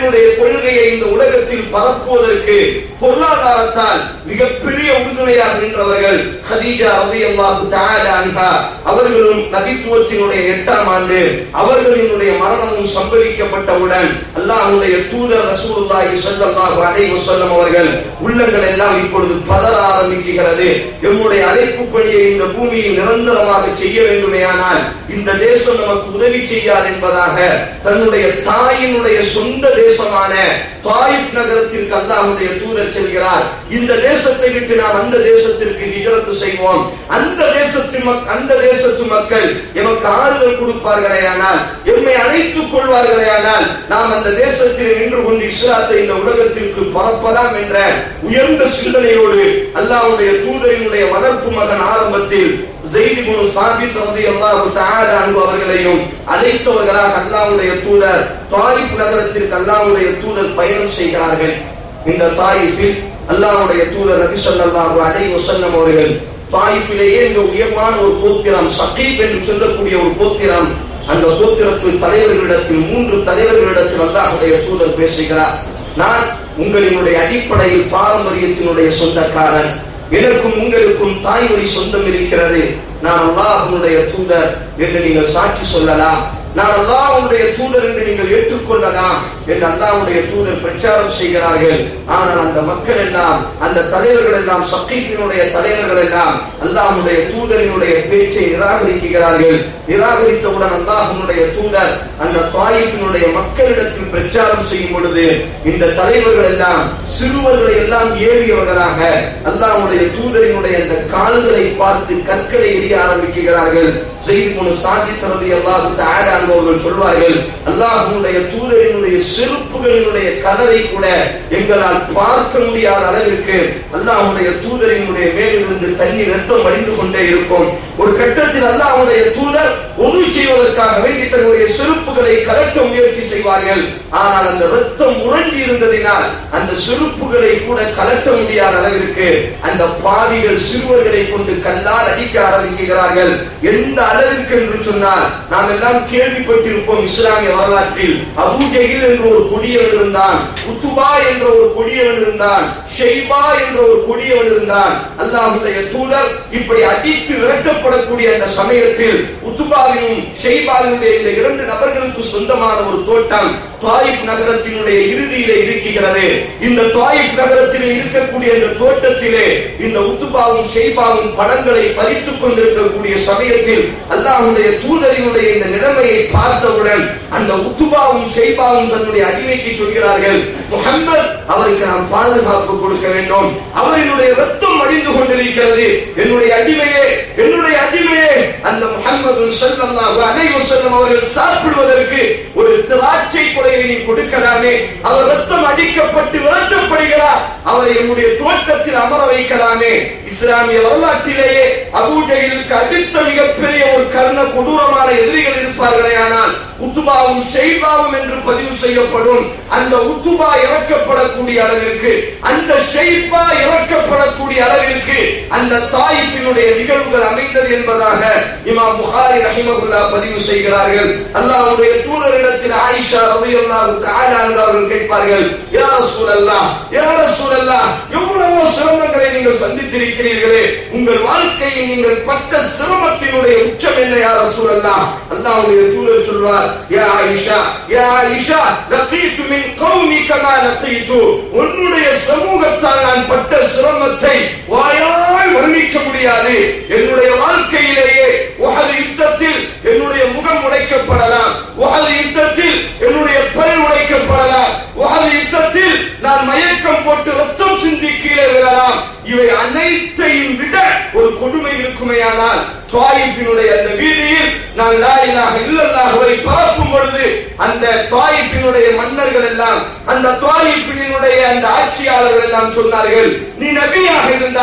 தூதரினுடைய கொள்கையை இந்த உலகத்தில் பரப்புவதற்கு பொருளாதாரத்தால் மிகப்பெரிய உறுதுணையாக நின்றவர்கள் கதீஜா ரலியல்லாஹு தஆலா அன்ஹா. அவர்களும் நபித்துவத்தினுடைய எட்டாம் ஆண்டு அவர்களினுடைய மரணமும் சம்பவிக்கப்பட்டவுடன் அல்லாஹ்வுடைய தூதர் ரசூலுல்லாஹி ஸல்லல்லாஹு அலைஹி வஸல்லம் அவர்கள் உள்ளங்கள் எல்லாம் இப்பொழுது பதற ஆரம்பிக்கிறது. நம்முடைய அழைப்பு பணியை இந்த பூமியில் நிரந்தரமாக செய்ய வேண்டுமேயானால் இந்த தேசம் நமக்கு உதவி செய்யாது என்பதாக தன்னுடைய தாயினுடைய சொந்த தேசமான தாயிஃப் நகரத்திற்கு அல்லாஹ்வுடைய தூதர் செல்கிறார். இந்த தேசத்தை விட்டு நாம் அந்த தேசத்திற்கு ஹிஜ்ரத் செய்வோம், அந்த தேசத்தின் அந்த தேசத்து மக்கள் எமக்கு ஆறுதல் கொடுப்பார்களேயானால், எம்மை அழைத்துக் கொள்வார்களேயானால் நாம் அந்த தேசத்தில் நின்று கொண்டு இஸ்லாத்தை இந்த உலகத்திற்கு பரப்பலாம் என்ற உயர்ந்த சிந்தனையோடு அல்லாஹ்வுடைய தூதரினுடைய வளர்ப்பு மகன் ஆரம்பத்தில் ஸைத் இப்னு சாபித் ரலியல்லாஹு தஆலா அன்ஹு அவர்களையும் அழைத்தவர்களாக அல்லாஹ்வுடைய தூதர் தாயிஃப் நகரத்திற்கு அல்லாஹ்வுடைய தூதர் பயணம் செய்கிறார்கள். இந்த தாயிஃபில் அல்லாஹ்வுடைய தூதர் நபி ஸல்லல்லாஹு அலைஹி வஸல்லம் அவர்கள் தாயிஃபிலேயே மிக உயர்வான ஒரு கோத்திரம் ஸகீப் என்று சொல்லக்கூடிய ஒரு கோத்திரம், அந்த கோத்திரத்து தலைவர்களிடத்தில் மூன்று தலைவர்களிடத்தில் அல்லாஹ்வுடைய தூதர் பேசுகிறார். நான் உங்களினுடைய அடிப்படையில் பாரம்பரியத்தினுடைய சொந்தக்காரன், எனக்கும் உங்களுக்கும் தாய் வழி சொந்தம் இருக்கிறது, நான் அல்லாஹ்வுடைய தூதர் என்று நீங்கள் சாட்சி சொல்லலாம், நான் அல்லாஹ்வுடைய தூதர் என்று நீங்கள் ஏற்றுக்கொள்ளலாம் என்று அல்லாஹ்வுடைய தூதர் பிரச்சாரம் செய்கிறார்கள். ஆனால் அந்த மக்கள் எல்லாம், அந்த தலைவர்கள் எல்லாம், ஸகீஃபினுடைய தலைவர்கள் எல்லாம் அல்லாஹ்வுடைய தூதரினுடைய பேச்சை நிராகரிக்கிறார்கள். நிராகரித்தவுடன் அல்லாஹ்வுடைய தூதர் அந்த தாயிஃபினுடைய மக்களிடத்தில் பிரச்சாரம் செய்யும் பொழுது இந்த தலைவர்கள் எல்லாம் சிறுவர்களை எல்லாம் ஏறியவர்களாக அல்லாஹ்வுடைய தூதரினுடைய அந்த கால்களை பார்த்து கற்களை எறிய ஆரம்பிக்கிறார்கள். ஸைத் இப்னு சாபித் ரலியல்லாஹு தஆலா அவர்கள் சொல்வார்கள், அல்லாஹ்வுடைய தூதரினுடைய செருப்புகளினுடைய கலரை கூட எங்களால் பார்க்க முடியாத அளவிற்கு அல்லாஹ்வுடைய தூதரினுடைய மேலிருந்து தண்ணீர் ரத்தம் வடிந்து கொண்டே இருக்கும். ஒரு கட்டத்தில் அல்லாஹ்வுடைய தூதர் ஒன்று செய்வதற்காக வேண்டி தன்னுடைய செருப்புகளை கலட்ட முயற்சி செய்வார்கள். ஆனால் அந்த ரத்தம் உறைஞ்சி இருந்ததினால் அந்த செருப்புகளை கூட கலட்ட முடியாத அளவிற்கு அந்த பாவிகள் சிறுவர்களை கொண்டு கல்லால் அடிக்க ஆரம்பிக்கிறார்கள். எந்த அளவிற்கு என்று சொன்னால், நாம் எல்லாம் கேள்விப்பட்டிருப்போம் இஸ்லாமிய வரலாற்றில் அபூ ஜஹில் என்ற ஒரு கொடியவன் இருந்தான், உத்பா என்ற ஒரு கொடியவன் இருந்தான், ஷைபா என்ற ஒரு கொடியவன் இருந்தான். அல்லாஹ்வுடைய தூதர் இப்படி அடித்து விரட்டப்படக்கூடிய அந்த சமயத்தில் உத்பாவினும் ஷைபாவினுடைய இந்த இரண்டு நபர்களுக்கு சொந்தமான ஒரு தோட்டம் தாயிஃப் நகரத்தினுடைய இறுதியிலே இருக்கிறது. இந்த தாயிஃப் நகரத்திலே இருக்கக்கூடிய இந்த தோட்டத்திலே இந்த உத்பாவும் ஷைபாவும் பழங்களை பறித்துக் கொண்டிருக்கக்கூடிய சமயத்தில் அல்லாஹ்வுடைய தூதரினுடைய இந்த நிலைமையை பார்த்தவுடன் அந்த உத்பாவும் ஷைபாவும் தன்னுடைய அடிமைக்கு சொல்கிறார்கள், முஹம்மத் அவருக்கு நாம் பாதுகாப்பு கொடுக்க வேண்டும், அவரினுடைய ரத்தம் வடிந்து கொண்டிருக்கிறது, என்னுடைய அடிமையே என்னுடைய அடிமையே அந்த முஹம்மது ஸல்லல்லாஹு அலைஹி வஸல்லம் அவர்கள் சாப்பிடுவதற்கு ஒரு திராட்சை கொலையை நீ கொடுக்கலாமே, அவர் ரத்தம் அடிக்கப்பட்டு விரட்டப்படுகிறார், அவரை என்னுடைய தோட்டத்தில் அமர வைக்கலாமே. இஸ்லாமிய வரலாற்றிலேயே அபூ ஜஹிலுக்கு அடுத்த மிகப்பெரிய ஒரு கர்ண கொடூரமான எதிரிகள் இருப்பார்களே, ஆனால் உத்பாவும் ஷைபாவும் என்று பதிவு செய்யப்படும். அந்த உத்பா இறக்கப்படக்கூடிய அளவிற்கு, அந்த ஷைபா இறக்கப்படக்கூடிய அளவிற்கு அந்த தாயிஃபினுடைய நிகழ்வுகள் அமைந்தது என்பதாக இமாம் புகாரி ரஹிமஹுல்லாஹ் பதிவு செய்கிறார்கள். அல்லாஹ்வுடைய தூதரிடத்தில் ஆயிஷா ரலியல்லாஹு தஆலா அன்ஹா அவர்கள் கேட்பார்கள், யா ரசூலல்லாஹ் யா ரசூலல்லாஹ் எவ்வளவோ சிரமங்களை நீங்கள் சந்தித்திருக்கிறீர்களே, உங்கள் வாழ்க்கையில் நீங்கள் பட்ட சிரமத்தினுடைய உச்சம் என்ன யா ரசூலல்லாஹ்? அல்லாஹ்வுடைய தூதர் சொல்வார், யா ஆயிஷா யா ஆயிஷா லகீது மின் கௌமிக மா லகீது, உன்னுடைய சமூகத்தால் நான் பட்ட சிரமத்தை வாயால் வர்ணிக்க முடியாது. என்னுடைய வாழ்க்கையிலேயே உஹது யுத்தத்தில் என்னுடைய முகம் உடைக்கப்படலாம், உஹது யுத்தத்தில் என்னுடைய பல் உடைக்கப்படலாம், உஹது யுத்தத்தில் நான் மயக்கம் போட்டு ரத்தம் சிந்தி கீழே விழலாம். இவை அனைத்தையும் விட ஒரு கொடுமை இருக்குமேயானால் தாயிஃபினுடைய அந்த வீதியில் நான் லா இலாஹ இல்லல்லாஹ்வை பரப்பும் பொழுது அந்த தாயிஃபினுடைய மன்னர்கள் எல்லாம், அந்த தாயிஃபினுடைய அந்த ஆட்சியாளர்கள் எல்லாம் சொன்னார்கள், நீ நபியாக இருந்தால்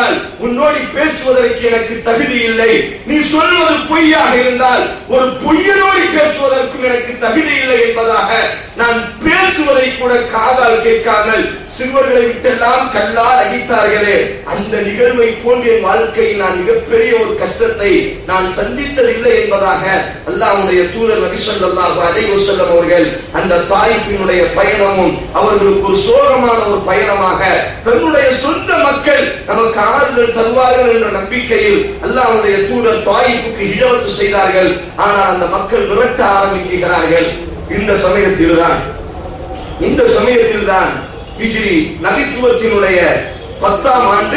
உன்னோடு பேசுவதற்கு எனக்கு தகுதி இல்லை. நீ சொல்வது பொய்யாக இருந்தால் ஒரு பொய்யனோடு பேசுவதற்கும் எனக்கு தகுதி இல்லை என்பதாக நான் பேசுவதை கூட காதால் கேட்காமல் சிறுவர்களை விட்டெல்லாம் கல்லால் அடித்தார்களே, அந்த நிகழ்வை போன்ற என் வாழ்க்கையில் நான் மிகப்பெரிய ஒரு கஷ்டத்தை நான் சந்தித்ததில்லை என்பதாக அல்லாஹ்வுடைய தூதர் நபி ஸல்லல்லாஹு அலைஹி வஸல்லம் அவர்கள் அந்த தாயிஃபினுடைய பயணமும் அவர்களுக்கு ஒரு சோகமான ஒரு பயணமாக தன்னுடைய சொந்த மக்கள் நமக்கு ஆறுதல் தருவார்கள் என்ற நம்பிக்கையில் அல்லாஹ்வுடைய தூதர் தாயிஃபுக்கு ஹிஜ்ரத் செய்தார்கள். ஆனால் அந்த மக்கள் விரட்ட ஆரம்பிக்கிறார்கள். இந்த சமயத்தில் தான் இந்த சமயத்தில் தான் ஹிஜ்ரி நபித்துவத்தினுடைய பத்தாம் ஆண்டு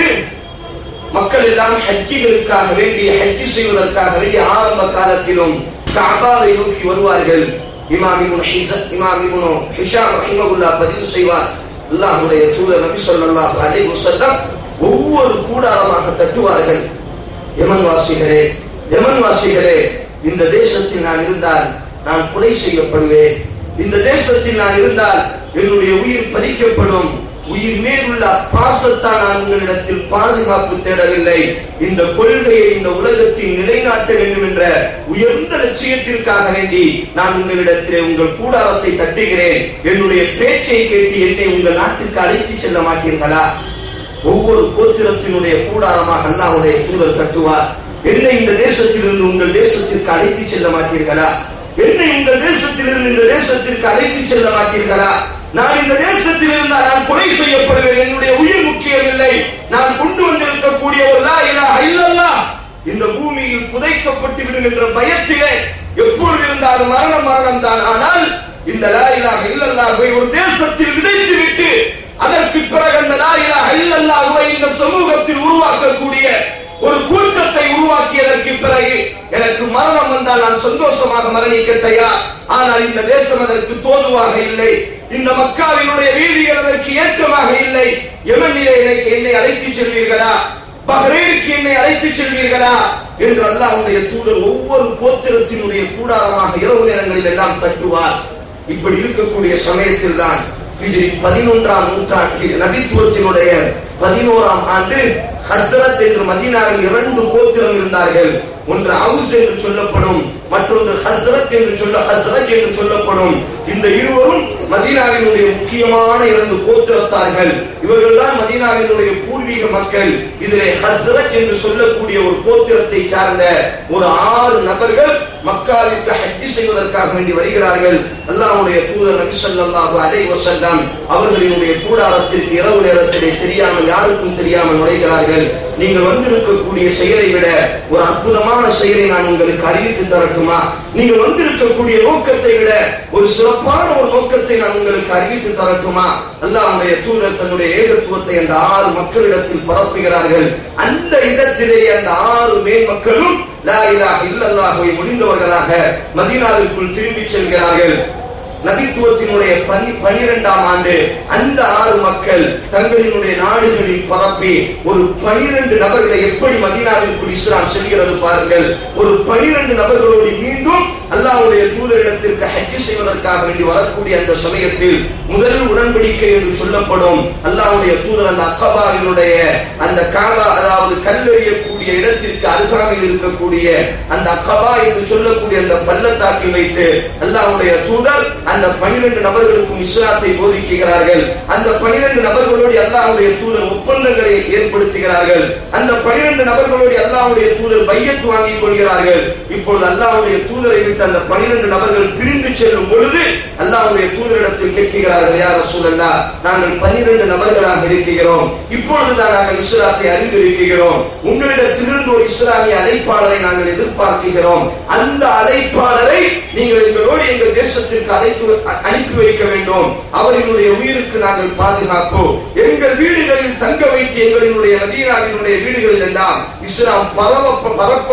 மக்கள் எல்லாம் ஹஜ்ஜிகளுக்காக வேண்டி ஹஜ்ஜி செய்வதற்காக வேண்டி ஆரம்ப காலத்திலும் கஅபாவை நோக்கி வருவார்கள். இமாம் இப்னு ஹிஸம் இமாம் இப்னு ஹிஷாம் ரஹிமஹுல்லாஹ் பதிவு செய்வார், அல்லாஹ்வுடைய தூதர் நபி ஸல்லல்லாஹு அலைஹி வஸல்லம் ஒவ்வொரு கூடாரமாக தட்டுவார்கள். யமன் வாசிகளே யமன் வாசிகளே இந்த தேசத்தில் நான் இருந்தால் நான் கொலை செய்யப்படுவேன். இந்த தேசத்தில் நான் இருந்தால் என்னுடைய உயிர் பறிக்கப்படும். உயிர் மேல் உள்ள பாசத்தால் நான் உங்களிடத்தில் பாதுகாப்பு தேடவில்லை. இந்த கொள்கையை இந்த உலகத்தில் நிலைநாட்ட வேண்டும் என்ற உயர்ந்த லட்சியத்திற்காக வேண்டி நான் உங்களிடத்திலே உங்கள் கூடாரத்தை தட்டுகிறேன். என்னுடைய பேச்சை கேட்டு என்னை உங்கள் நாட்டுக்கு அழைத்து செல்ல மாட்டீர்களா? ஒவ்வொரு கோத்திரத்தினுடைய கூடாரமாக அல்லாஹ்வுடைய தூதர் தட்டுவார். என்னை இந்த தேசத்திலிருந்து உங்கள் தேசத்திற்கு அழைத்து செல்ல மாட்டீர்களா? என்னை உங்கள் தேசத்திலிருந்து இந்த தேசத்திற்கு அழைத்து செல்ல மாட்டீர்களா? நான் இந்த தேசத்தில் இருந்தால் நான் கொலை செய்யப்படுவேன். என்னுடைய உயிர் முக்கியம் இல்லை. நான் கொண்டு வந்திருக்கக்கூடிய ஒரு லா இலாஹ இல்லல்லாஹ் இந்த பூமியில் புதைக்கப்பட்டு விடும் என்ற பயத்திலே எப்பொழுது இருந்தாலும் மரணம் மரணம் தான். ஆனால் இந்த லா இலாஹ இல்லல்லாஹை ஒரு தேசத்தில் விதைத்து விட்டு அதற்கு பிறகு அந்த லா இலாஹ இல்லல்லாஹை இந்த சமூகத்தில் உருவாக்கக்கூடிய ஒரு கூட்டத்தை உருவாக்கியதற்கு பிறகு எனக்கு மரணம் வந்தால் நான் சந்தோஷமாக மரணிக்க தயார். ஆனால் இந்த தேசம் அதற்கு தோதுவாக இல்லை. இந்த மக்காவினுடைய வீதிகள் அதற்கு ஏற்றமாக இல்லை. யமனிலே எனக்கு என்னை அழைத்து செல்வீர்களா? பஹ்ரைனுக்கு என்னை அழைத்து செல்வீர்களா என்று அல்லாஹ்வுடைய தூதர் ஒவ்வொரு கோத்திரத்தினுடைய கூடாரமாக இரவு நேரங்களில் எல்லாம் தட்டுவார். இப்படி இருக்கக்கூடிய சமயத்தில் தான் ஹிஜ்ரி பதினொன்றாம் நூற்றாண்டில் நபித்துவத்தினுடைய பதினோராம் ஆண்டு ஹஸ்ரத் என்று மதீனாவில் இரண்டு கோத்திரம் இருந்தார்கள். ஒன்று அவுஸ் என்று சொல்லப்படும், மற்றொன்று ஹஸ்ரத் என்று சொல்ல ஹஸ்ரஜ் என்று சொல்லப்படும். இந்த இருவரும் மதீனாவினுடைய முக்கியமான இரண்டு கோத்திரத்தார்கள். இவர்கள் தான் மதீனாவினுடைய பூர்வீக மக்கள். இதிலே ஹஸ்ரஜ் என்று சொல்லக்கூடிய ஒரு கோத்திரத்தை சார்ந்த ஒரு ஆறு நபர்கள் மக்காவிற்கு ஹஜ் செய்வதற்காக வேண்டி வருகிறார்கள். அல்லாஹ்வுடைய தூதர் நபி ஸல்லல்லாஹு அலைஹி வஸல்லம் அவர்களினுடைய கூடாரத்திற்கு இரவு நேரத்திலே தெரியாமல் யாருக்கும் தெரியாமல் நுழைகிறார்கள். நீங்கள் வந்திருக்கக்கூடிய செயலை விட ஒரு அற்புதமான செயலை நான் உங்களுக்கு அறிவித்து தரட்டுமா? நீங்கள் வந்திருக்கக்கூடிய நோக்கத்தை விட ஒரு சிறப்பான ஒரு நோக்கத்தை நான் உங்களுக்கு அறிவித்து தரட்டுமா? அல்லாஹ்வுடைய தூதர் தன்னுடைய ஏகத்துவத்தை அந்த ஆறு மக்களிடத்தில் பரப்புகிறார்கள். அந்த இடத்திலேயே அந்த ஆறு மேல் மக்களும் லா இலாஹ இல்லல்லாஹை முடிந்தவர்களாக மதீனாவிற்குள் திரும்பி செல்கிறார்கள். நபித்துவத்தினுடைய பனிரெண்டாம் ஆண்டு அந்த ஆறு மக்கள் தங்களினுடைய நாடுகளில் பரப்பி ஒரு பனிரெண்டு நபர்களை எப்படி மதீனாவிற்குள் இஸ்லாம் செல்கிறது பாருங்கள். ஒரு பனிரெண்டு நபர்களோடு மீண்டும் அல்லாஹ்வுடைய தூதரிடத்திற்கு ஹஜ் செய்வதற்காக வேண்டி வரக்கூடிய அந்த சமயத்தில் முதல் உடன்படிக்கை என்று சொல்லப்படும் அல்லாஹ்வுடைய தூதர் அந்த அக்கபாவினுடைய அந்த காபா, அதாவது கல்லெறியக்கூடிய இடத்திற்கு அருகாமையில் இருக்கக்கூடிய அந்த அக்கபா என்று சொல்லக்கூடிய அந்த பள்ளத்தாக்கில் வைத்து அல்லாஹ்வுடைய தூதர் அந்த பனிரெண்டு நபர்களுக்கும் இஸ்லாத்தை போதிக்கிறார்கள். அந்த பனிரெண்டு நபர்களோடு அல்லாஹ்வுடைய தூதர் ஒப்பந்தங்களை ஏற்படுத்துகிறார்கள். அந்த பனிரெண்டு நபர்களோடு அல்லாஹ்வுடைய தூதர் பையத் வாங்கிக் கொள்கிறார்கள். இப்பொழுது அல்லாஹ்வுடைய தூதரை விட்டு அந்த பனிரெண்டு நபர்கள் பிரிந்து செல்லும் பொழுது அல்லாஹ்வுடைய தூதரிடத்தில் கேட்கிறார்கள், யா ரசூலல்லாஹ், நாங்கள் பனிரெண்டு நபர்களாக இருக்கிறோம். இப்பொழுதுதான் நாங்கள் இஸ்லாத்தை அறிந்திருக்கிறோம். உங்களிடத்திலிருந்து ஒரு இஸ்லாமிய அழைப்பாளரை நாங்கள் எதிர்பார்க்கிறோம். அந்த அழைப்பாளரை நீங்கள் எங்களோடு எங்கள் தேசத்திற்கு அழைத்து அனுப்பி வைக்க வேண்டும். அவர்களுடைய உயிருக்கு நாங்கள் பாதுகாப்பு. எங்கள் வீடுகளில் தங்க வைத்து எங்களினுடைய மதீனாவினுடைய வீடுகளில் எல்லாம் இஸ்லாம் பரவ பரப்ப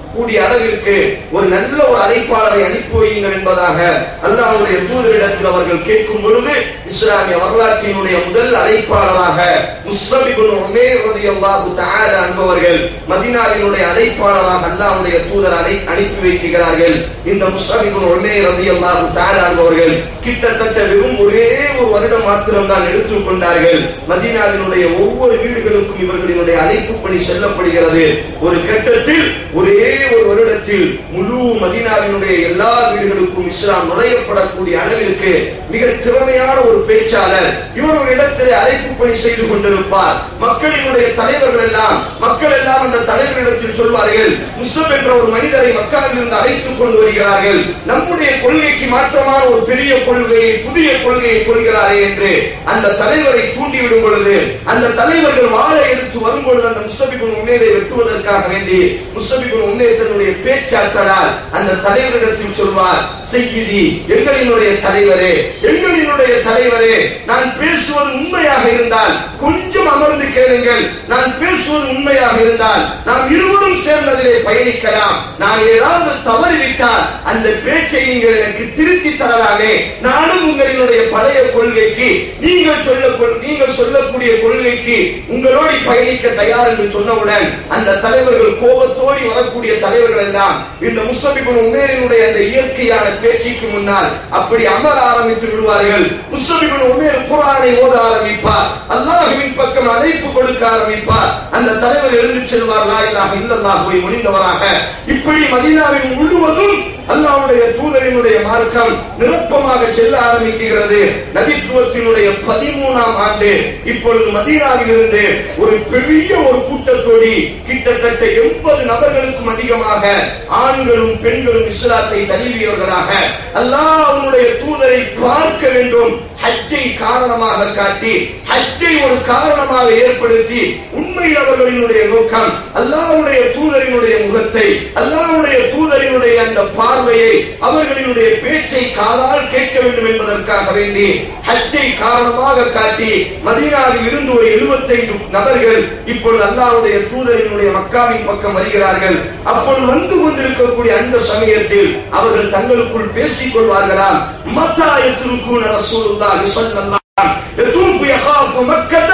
கூடிய அளவிற்கு ஒரு நல்ல ஒரு அழைப்பாளரை அனுப்பி வையுங்கள் என்பதாக அல்லாஹ்வுடைய தூதரிடத்தில் அவர்கள் கேட்கும் பொழுது இஸ்லாமிய வரலாற்றினுடைய முதல் அழைப்பாளராக முஸ்அப் இப்னு உமைர் ரலியல்லாஹு தஆலா என்பவர்கள் மதீனாவினுடைய அழைப்பாளராக அல்லாஹ்வுடைய தூதர் அனுப்பி வைக்கிறார்கள். இந்த முஸ்அப் இப்னு உமைர் ரலியல்லாஹு தஆலா என்பவர்கள் கிட்டத்தட்ட வெறும் ஒரே ஒரு வருடம் மாத்திரம் தான் எடுத்துக் கொண்டார்கள். மதீனாவினுடைய ஒவ்வொரு வீடுகளுக்கும் இவர்களினுடைய அழைப்பு பணி செல்லப்படுகிறது. ஒரு கட்டத்தில் ஒரே ஒரு வருடத்தில் முழு மதீனாவினுடைய எல்லா வீடுகளுக்கும் இஸ்லாம் நுழையப்படக்கூடிய அளவிற்கு மிக திறமையான ஒரு பேச்சாளர் இவர் ஒரு இடத்திலே அழைப்பு பணி செய்து கொண்டிருப்பார். மக்களினுடைய தலைவர்கள் எல்லாம் மக்கள் எல்லாம் அந்த தலைவரிடத்தில் சொல்வார்கள், முஸ்அப் என்ற ஒரு மனிதரை மக்காவில் இருந்து அழைத்துக் கொண்டு வருகிறார்கள், நம்முடைய கொள்கைக்கு மாற்றமான ஒரு பெரிய கொள்கையை புதிய கொள்கையை சொல்கிறாரே என்று அந்த தலைவரை தூண்டிவிடும் பொழுது அந்த தலைவர்கள் வாளை எடுத்து வரும் பொழுது அந்த முஸ்அப் இப்னு உமைரை வெட்டுவதற்காக வேண்டி முஸ்அப் இப்னு உமைர் தன்னுடைய பேச்சாற்றலால் அந்த தலைவரிடத்தில் சொல்வார், சையீதி, எங்களினுடைய தலைவரே, எங்களினுடைய தலைவரே, நான் பேசுவது உண்மையாக இருந்தால் கொஞ்சம் அமர்ந்து கேளுங்கள், நான் பேசுவது உண்மையாக இருந்தால் நாம் இருவரும் சேர்ந்ததிலே பயணிக்கலாம், நான் ஏதாவது தவறிவிட்டால் அந்த பேச்சை நீங்கள் எனக்கு திருத்தி தரலாமே, நானும் உங்களினுடைய பழைய கொள்கைக்கு நீங்கள் சொல்ல நீங்கள் சொல்லக்கூடிய கொள்கைக்கு உங்களோடு பயணிக்க தயார் என்று சொன்னவுடன் அந்த தலைவர்கள் கோபத்தோடு வரக்கூடிய தலைவர்கள் எல்லாம் இந்த முஸ்அப் இப்னு உமைரினுடைய அந்த இயற்கையான பேச்சுக்கு முன்னால் அப்படி அமர ஆரம்பித்து விடுவார்கள். முஸ்அப் இப்னு உமைர் குர்ஆனை ஓத ஆரம்பிப்பார், அல்லாஹ்வின் பக்கம் அழைப்பு கொடுக்க ஆரம்பிப்பார். அந்த தலைவர் எழுந்து செல்வார், லா இலாஹ இல்லல்லாஹ்வை முடிந்தவராக. இப்படி மதீனாவின் முழுவதும் அல்லாஹ்வுடைய தூதரினுடைய மார்க்கம் நிரப்பமாக செல்ல ஆரம்பிக்கிறது. நபித்துவத்தினுடைய பதிமூணாம் ஆண்டு இப்பொழுது மதீனாவில் இருந்து ஒரு பெரிய ஒரு கூட்டத்தோடி கிட்டத்தட்ட எண்பது நபர்களுக்கும் அதிகமாக ஆண்களும் பெண்களும் இஸ்லாத்தை தழுவியவர்களாக அல்லாஹ்வுடைய தூதரை பார்க்க வேண்டும் ஹஜ்ஜை காரணமாக காட்டி ஹஜ்ஜை ஒரு காரணமாக ஏற்படுத்தி உண்மையில் அவர்களினுடைய நோக்கம் அல்லாஹ்வுடைய தூதரினுடைய முகத்தை அல்லாஹ்வுடைய தூதரினுடைய அந்த பார்வையை அவர்களினுடைய பேச்சை காதால் கேட்க வேண்டும் என்பதற்காக வேண்டி ஹஜ்ஜை காரணமாக காட்டி மதீனாவில் இருந்து ஒரு எழுபத்தைந்து நபர்கள் இப்பொழுது அல்லாஹ்வுடைய தூதரினுடைய மக்காவின் பக்கம் வருகிறார்கள். அப்பொழுது வந்து கொண்டிருக்கக்கூடிய அந்த சமயத்தில் அவர்கள் தங்களுக்குள் பேசிக் கொள்வார்களாம், மத்தா யத்ருக்கூன ரசூலுல்லாஹி ஸல்லல்லாஹு அலைஹி யதூஃபு யகாஃபு மக்கத,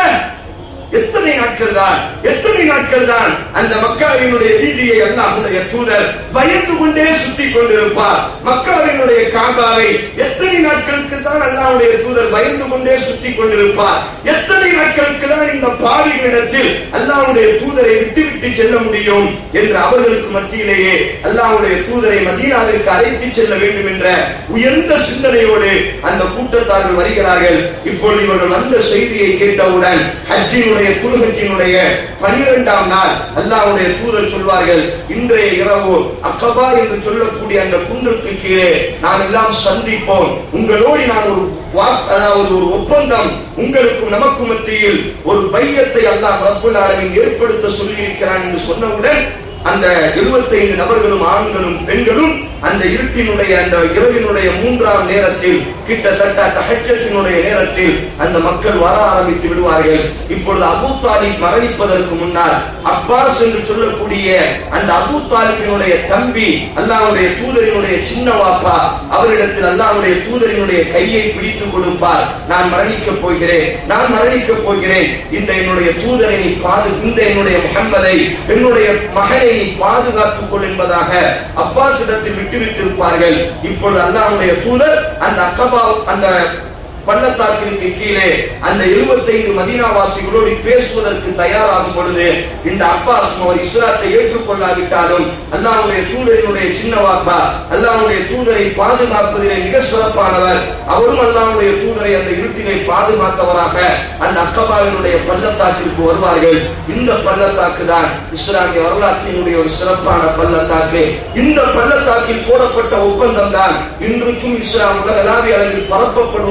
எத்தனை நாட்கள் தான் எத்தனை நாட்கள் தான் அந்த மக்காவினுடைய வீதியை அல்லாஹ்வுடைய தூதர் பயந்து கொண்டே சுத்தி கொண்டிருப்பார். மக்காவினுடைய காபாவை எத்தனை நாட்களுக்கு தான் அல்லாஹ்வுடைய தூதர் பயந்து கொண்டே சுத்தி கொண்டிருப்பார். எத்தனை நாட்களுக்கு தான் இந்த பாவிகளிடத்தில் அல்லாஹ்வுடைய தூதரை விட்டுவிட்டு செல்ல முடியும் என்று அவர்களுக்கு மத்தியிலேயே அல்லாஹ்வுடைய தூதரை மதீனாவிற்கு அழைத்து செல்ல வேண்டும் என்ற உயர்ந்த சிந்தனையோடு அந்த கூட்டத்தார்கள் வருகிறார்கள். இப்பொழுது இவர்கள் வந்த செய்தியை கேட்டவுடன் ஹஜ்ஜினுடைய குலுஹஜ்ஜினுடைய பனிரெண்டாம் நாள் அல்லாஹ்வுடைய தூதர் சொல்வார்கள், இன்றைய இரவு அக்கபா என்று சொல்லக்கூடிய அந்த குன்றுக்கு கீழே நாம் எல்லாம் சந்திப்போம், உங்களோடு நான் ஒரு அதாவது ஒரு ஒப்பந்தம் உங்களுக்கும் நமக்கும் மத்தியில் ஒரு பையத்தை அல்லாஹ் ரப்புல் ஆலமீன் ஏற்படுத்த சொல்லியிருக்கிறான் என்று சொன்னவுடன் அந்த எழுபத்தைந்து நபர்களும் ஆண்களும் பெண்களும் அந்த இருட்டினுடைய அந்த இரவினுடைய மூன்றாம் நேரத்தில் கிட்டத்தட்ட தஹஜ்ஜத்தினுடைய நேரத்தில் அந்த மக்கள் வர ஆரம்பித்து விடுவார்கள். இப்பொழுது அபூ தாலிப் மரணிப்பதற்கு முன்னால் அப்பாஸ் என்று சொல்லக்கூடிய அந்த அபூ தாலிபினுடைய தம்பி அல்லாஹ்வுடைய தூதரினுடைய சின்ன வாப்பா அவரிடத்தில் அல்லாஹ்வுடைய தூதரினுடைய கையை பிடித்து கொடுப்பார், நான் மரணிக்க போகிறேன் நான் மரணிக்க போகிறேன் இந்த என்னுடைய தூதரை நீ பாது இந்த என்னுடைய முஹம்மதை என்னுடைய மகனை நீ பாதுகாத்துக் கொள் என்பதாக அப்பாஸ் இடத்தில் விட்டுவிட்டிருப்பார்கள். இப்பொழுது அல்லாஹ்வுடைய தூதர் அந்த அக்கபா அந்த பள்ளத்தாக்கிற்கு கீழே அந்த எழுபத்தைந்து மதீனாவாசிகளோடு பேசுவதற்கு தயாராகும் பொழுது இந்த அப்பாஸ் அவர் இஸ்லாத்தை ஏற்றுக்கொள்ளாவிட்டாலும் அல்லாஹ்வுடைய தூதரினுடைய சின்ன வாப்பா அல்லாஹ்வுடைய தூதரை பாதுகாப்பதிலே மிக சிறப்பானவர், அவரும் அல்லாஹ்வுடைய தூதரை அந்த இருட்டினை பாதுகாத்தவராக அந்த அக்கபாவினுடைய பள்ளத்தாக்கிற்கு வருவார்கள். இந்த பள்ளத்தாக்கு தான் இஸ்லாமிய வரலாற்றினுடைய ஒரு சிறப்பான பள்ளத்தாக்கு. இந்த பள்ளத்தாக்கில் போடப்பட்ட ஒப்பந்தம் தான் இன்றைக்கும் இஸ்லாம் உலகளாவிய அளவில் பரப்பப்படுவதற்கு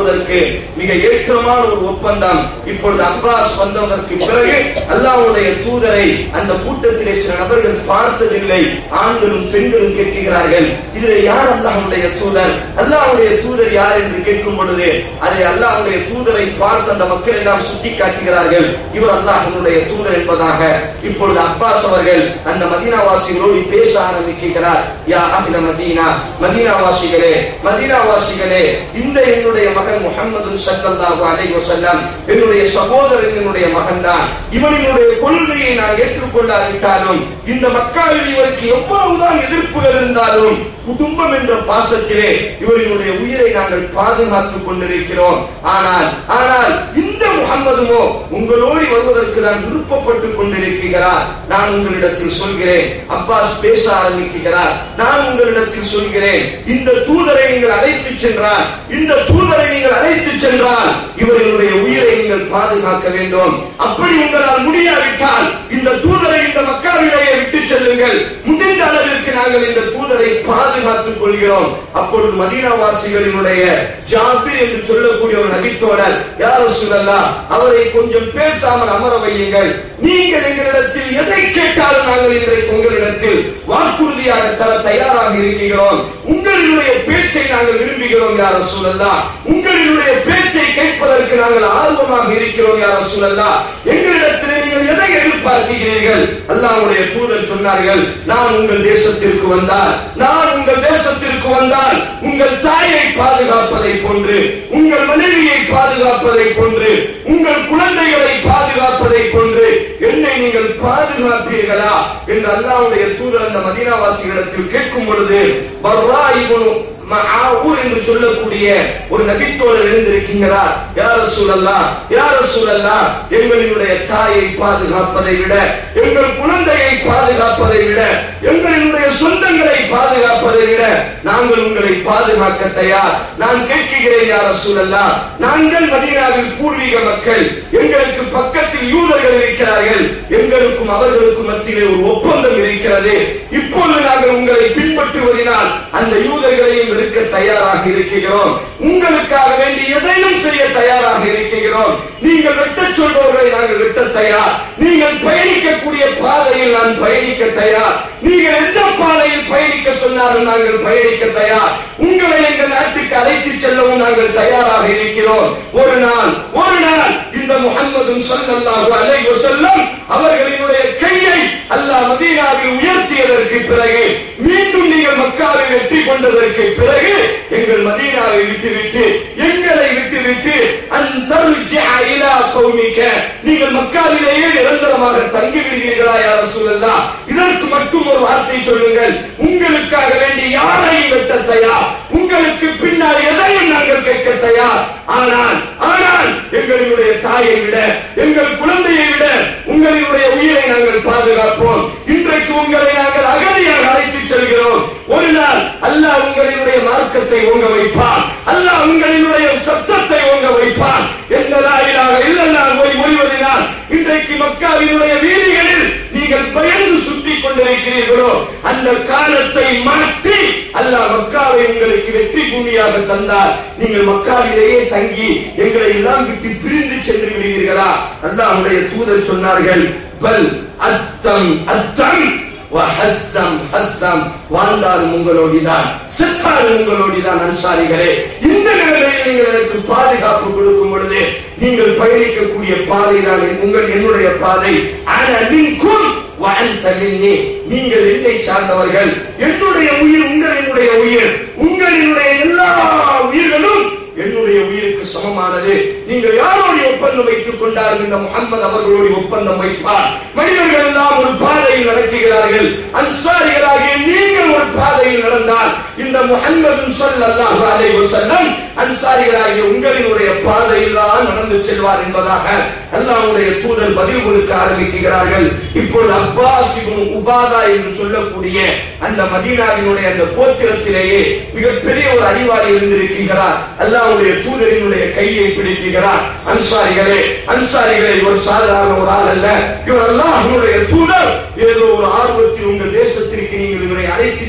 மிக ஏற்றமான ஒரு ஒப்பந்தம். இப்பொழுது அப்பாஸ் வந்ததற்கு பிறகு அல்லாஹ்வுடைய தூதரை அந்த கூட்டத்திலே சில நபர்கள் பார்த்ததில்லை. ஆண்களும் பெண்களும் கேட்கிறார்கள், இதில் யார் அல்லாஹ்வுடைய தூதர், அல்லாஹ்வுடைய தூதர் யார் என்று கேட்கும் பொழுது அதை அல்லாஹ்வுடைய தூதரை பார்த்து அந்த மக்கள் எல்லாம் சுட்டி காட்டுகிறார்கள், இவர் அல்லாஹ்வுடைய தூதர் என்பதாக. இப்பொழுது அப்பாஸ் அவர்கள் அந்த மதீனாவாசிகளோடு பேச ஆரம்பிக்கிறார். யா அஹ்ல மதீனா, மதீனாவாசிகளே, மதீனாவாசிகளே, இந்த என்னுடைய மகன் முஹம்மது ஸல்லல்லாஹு அலைஹி வஸல்லம் என்னுடைய சகோதரன், என்னுடைய மகன் தான். இவனுடைய கொள்கையை நான் ஏற்றுக்கொள்ளாவிட்டாலும் இந்த மக்காவில் இவருக்கு எவ்வளவுதான் எதிர்ப்புகள் இருந்தாலும் குடும்பம் என்ற பாசத்திலே இவர்களுடைய உயிரை நாங்கள் பாதுகாத்துக் கொண்டிருக்கிறோம். ஆனால் ஆனால் இந்த முஹம்மதுமோ உங்களோடு வருவதற்கு நான் விருப்பப்பட்டுக் கொண்டிருக்கிறார். நான் உங்களிடத்தில் சொல்கிறேன், அப்பாஸ் பேச ஆரம்பிக்கிறார், நான் உங்களிடத்தில் சொல்கிறேன், இந்த தூதரை நீங்கள் அழைத்து சென்றால் இந்த தூதரை நீங்கள் அழைத்து சென்றால் இவர்களுடைய உயிரை நீங்கள் பாதுகாக்க வேண்டும். அப்படி உங்களால் முடியாவிட்டால் இந்த தூதரை இந்த மக்காவிலேயே விட்டு செல்லுங்கள். முடிந்த அளவிற்கு நாங்கள் இந்த தூதரை பாதுகாத்துக் கொள்கிறோம். அப்பொழுது மதீனாவாசிகளினுடைய ஜாபிர் என்று சொல்லக்கூடிய ஒரு நபித்தோழர், யா ரசூலல்லாஹ், அவரை கொஞ்சம் பேசாமல் அமர வையுங்கள். நீங்கள் எங்களிடத்தில் எதை கேட்டாலும் நாங்கள் இன்றைக்கு உங்களிடத்தில் வாக்குறுதியாக தர தயாராக இருக்கிறோம். உங்களுடைய பேச்சை நாங்கள் விரும்புகிறோம் யா ரசூலல்லாஹ். உங்களுடைய பேச்சை கேட்பதற்கு நாங்கள் ஆர்வமாக இருக்கிறோம் யா ரசூலல்லாஹ். எங்களிடத்தில் நீங்கள் எதை எதிர்பார்க்கிறீர்கள்? அல்லாஹ்வுடைய தூதர் சொன்னார்கள், நான் உங்கள் தேசத்திற்கு வந்தால் நான் உங்கள் தேசத்திற்கு வந்தால் உங்கள் தாயை பாதுகாப்பதை போன்று, உங்கள் மனைவியை பாதுகாப்பதை போன்று, உங்கள் குழந்தைகளை பாதுகாப்பதை போன்று என்னை நீங்கள் பாதுகாப்பீர்களா என்று அல்லாஹ்வுடைய தூதர் அந்த மதீனாவாசிகளிடத்தில் கேட்கும் பொழுது பர்ரா இப்னு மஆஊர் என்று சொல்லக்கூடிய ஒரு நபித்தோழர் எழுந்திருக்கிறார். யா ரசூலல்லாஹ், யா ரசூலல்லாஹ், எங்களுடைய தாயை பாதுகாப்பதை விட, எங்கள் குழந்தையை பாதுகாப்பதை விட, எங்களுடைய சொந்தங்களை பாதுகாப்பதை விட நாங்கள் உங்களை பாதுகாக்க தயார். நான் கேட்கிறேன் யா ரசூலல்லாஹ், நாங்கள் மதீனாவில் பூர்வீக மக்கள், எங்களுக்கு பக்கத்தில் யூதர்கள் இருக்கிறார்கள், எங்களுக்கும் அவர்களுக்கும் மத்தியிலே ஒரு ஒப்பந்தம் இருக்கிறது. இப்பொழுது நாங்கள் உங்களை பின்பற்றுவதனால் அந்த யூதர்களையும் இருக்க தயாராக இருக்கிறோம். உங்களுக்காக வேண்டி எதையும் செய்ய தயாராக இருக்கிறோம். நீங்கள் வெட்ட சொல்பவர்களை நாங்கள் வெட்ட தயார். நீங்கள் பயணிக்கக்கூடிய பாதையில் நான் பயணிக்க தயார். நீங்கள் எந்த பாதையில் பயணிக்க சொன்னாலும் நாங்கள் பயணிக்க தயார். உங்களை எங்கள் நாட்டுக்கு அழைத்து செல்லவும் நாங்கள் தயாராக இருக்கிறோம். ஒரு நாள் ஒரு நாள் இந்த முஹம்மது ஸல்லல்லாஹு அலைஹி வஸல்லம் அவர்களினுடைய கையை அல்லாஹ் மதீனாவில் உயர்த்தியதற்கு பிறகு, மீண்டும் நீங்கள் மக்காவை வெற்றி கொண்டதற்கு பிறகு எங்கள் மதீனாவை விட்டுவிட்டு, எங்களை விட்டுவிட்டு அன்தர்ஜிஅ இலா கௌமிக, நீங்கள் மக்காவிலேயே நிரந்தரமாக தங்கி விடுவீர்களா யா ரசூலல்லாஹ்? இதற்கு மட்டும் ஒரு வார்த்தை சொல்லுங்கள். உங்களுக்காக வேண்டி யாரையும் வெட்ட தயார், உங்களுக்கு பின்னால் எதையும் நாங்கள் கேட்க தயார். ஆனால் ஆனால் எங்களுடைய தாயை விட, எங்கள் குழந்தையை விட உங்களுடைய உயிரை நாங்கள் பாதுகாப்போம். இன்றைக்கு உங்களை நாங்கள் அகதியாக அழைத்து செல்கிறோம். ஒரு நாள் அல்லாஹ் உங்களுடைய மார்க்கத்தை ஓங்க வைப்பான். அல்லாஹ் உங்களுடைய சத்தத்தை ஓங்க வைப்பான். எந்த லா இலாஹ இல்லல்லாஹ் போய் மொழிவதினால் இன்றைக்கு மக்காவினுடைய வீதிகளில் நீங்கள் பயந்து சுற்றி கொண்டிருக்கிறீர்களோ அந்த காலத்தை மாற்றி அல்லாஹ் மக்காவை உங்களுக்கு வெற்றி பூமியாக தந்தார். நீங்கள் மக்காவிலேயே தங்கி எங்களை எல்லாம் விட்டு பிரிந்து சென்று விடுவீர்களா? அல்லாஹ்வுடைய தூதர் சொன்னார்கள், பல் அத்தம் அத்தம் வஹஸ்ஸம் ஹஸ்ஸம், வாழ்ந்தாலும் உங்களோடிதான், செத்தாலும் உங்களோடிதான். அன்சாரிகளே, இந்த நிலையில் நீங்கள் எனக்கு பாதுகாப்பு கொடுக்கும் பொழுது நீங்கள் பயணிக்கக்கூடிய பாதை தான் உங்கள் என்னுடைய பாதை. அன மின்கும் வ அன்த மின்னி, நீங்கள் என்னை சார்ந்தவர்கள். என்னுடைய உயிர் உங்களினுடைய உயிர், உங்களினுடைய எல்லா உயிர்களும் என்னுடைய உயிருக்கு சமமானது. நீங்கள் யாரோடு ஒப்பந்தம் வைத்துக் கொண்டார்கள்? இந்த முஹம்மது அவர்களோடு ஒப்பந்தம் வைப்பார். மனிதர்கள் எல்லாம் ஒரு பாதையில் நடக்கிறார்கள். அன்சாரிகளாகிய நீங்கள் ஒரு பாதையில் நடந்தால் இந்த முஹம்மது ஸல்லல்லாஹு அலைஹி வஸல்லம் அன்சாரிகளாகிய உங்களினுடைய பாதையில் தான் நடந்து செல்வார் என்பதாக அல்லாஹ்வுடைய தூதர் பதில் கொடுக்க ஆரம்பிக்கிறார்கள். இப்பொழுது அப்பாஸ் இப்னு உபாதா என்று சொல்லக்கூடிய அந்த மதீனாவினுடைய அந்த கோத்திரத்திலேயே மிகப்பெரிய ஒரு அறிவாளி இருந்திருக்கிறார். அல்லாஹ்வுடைய தூதரினுடைய கையை பிடிக்கிறார். அன்சாரிகளே, அன்சாரிகளே, இவர் சாதாரண ஒரு ஆள் அல்ல. இவர் அல்லாஹ்வுடைய தூதர். ஏதோ ஒரு ஆர்வத்தில் உங்கள் தேசத்திற்கு நீங்கள் இவரை அழைத்து சென்றதற்கு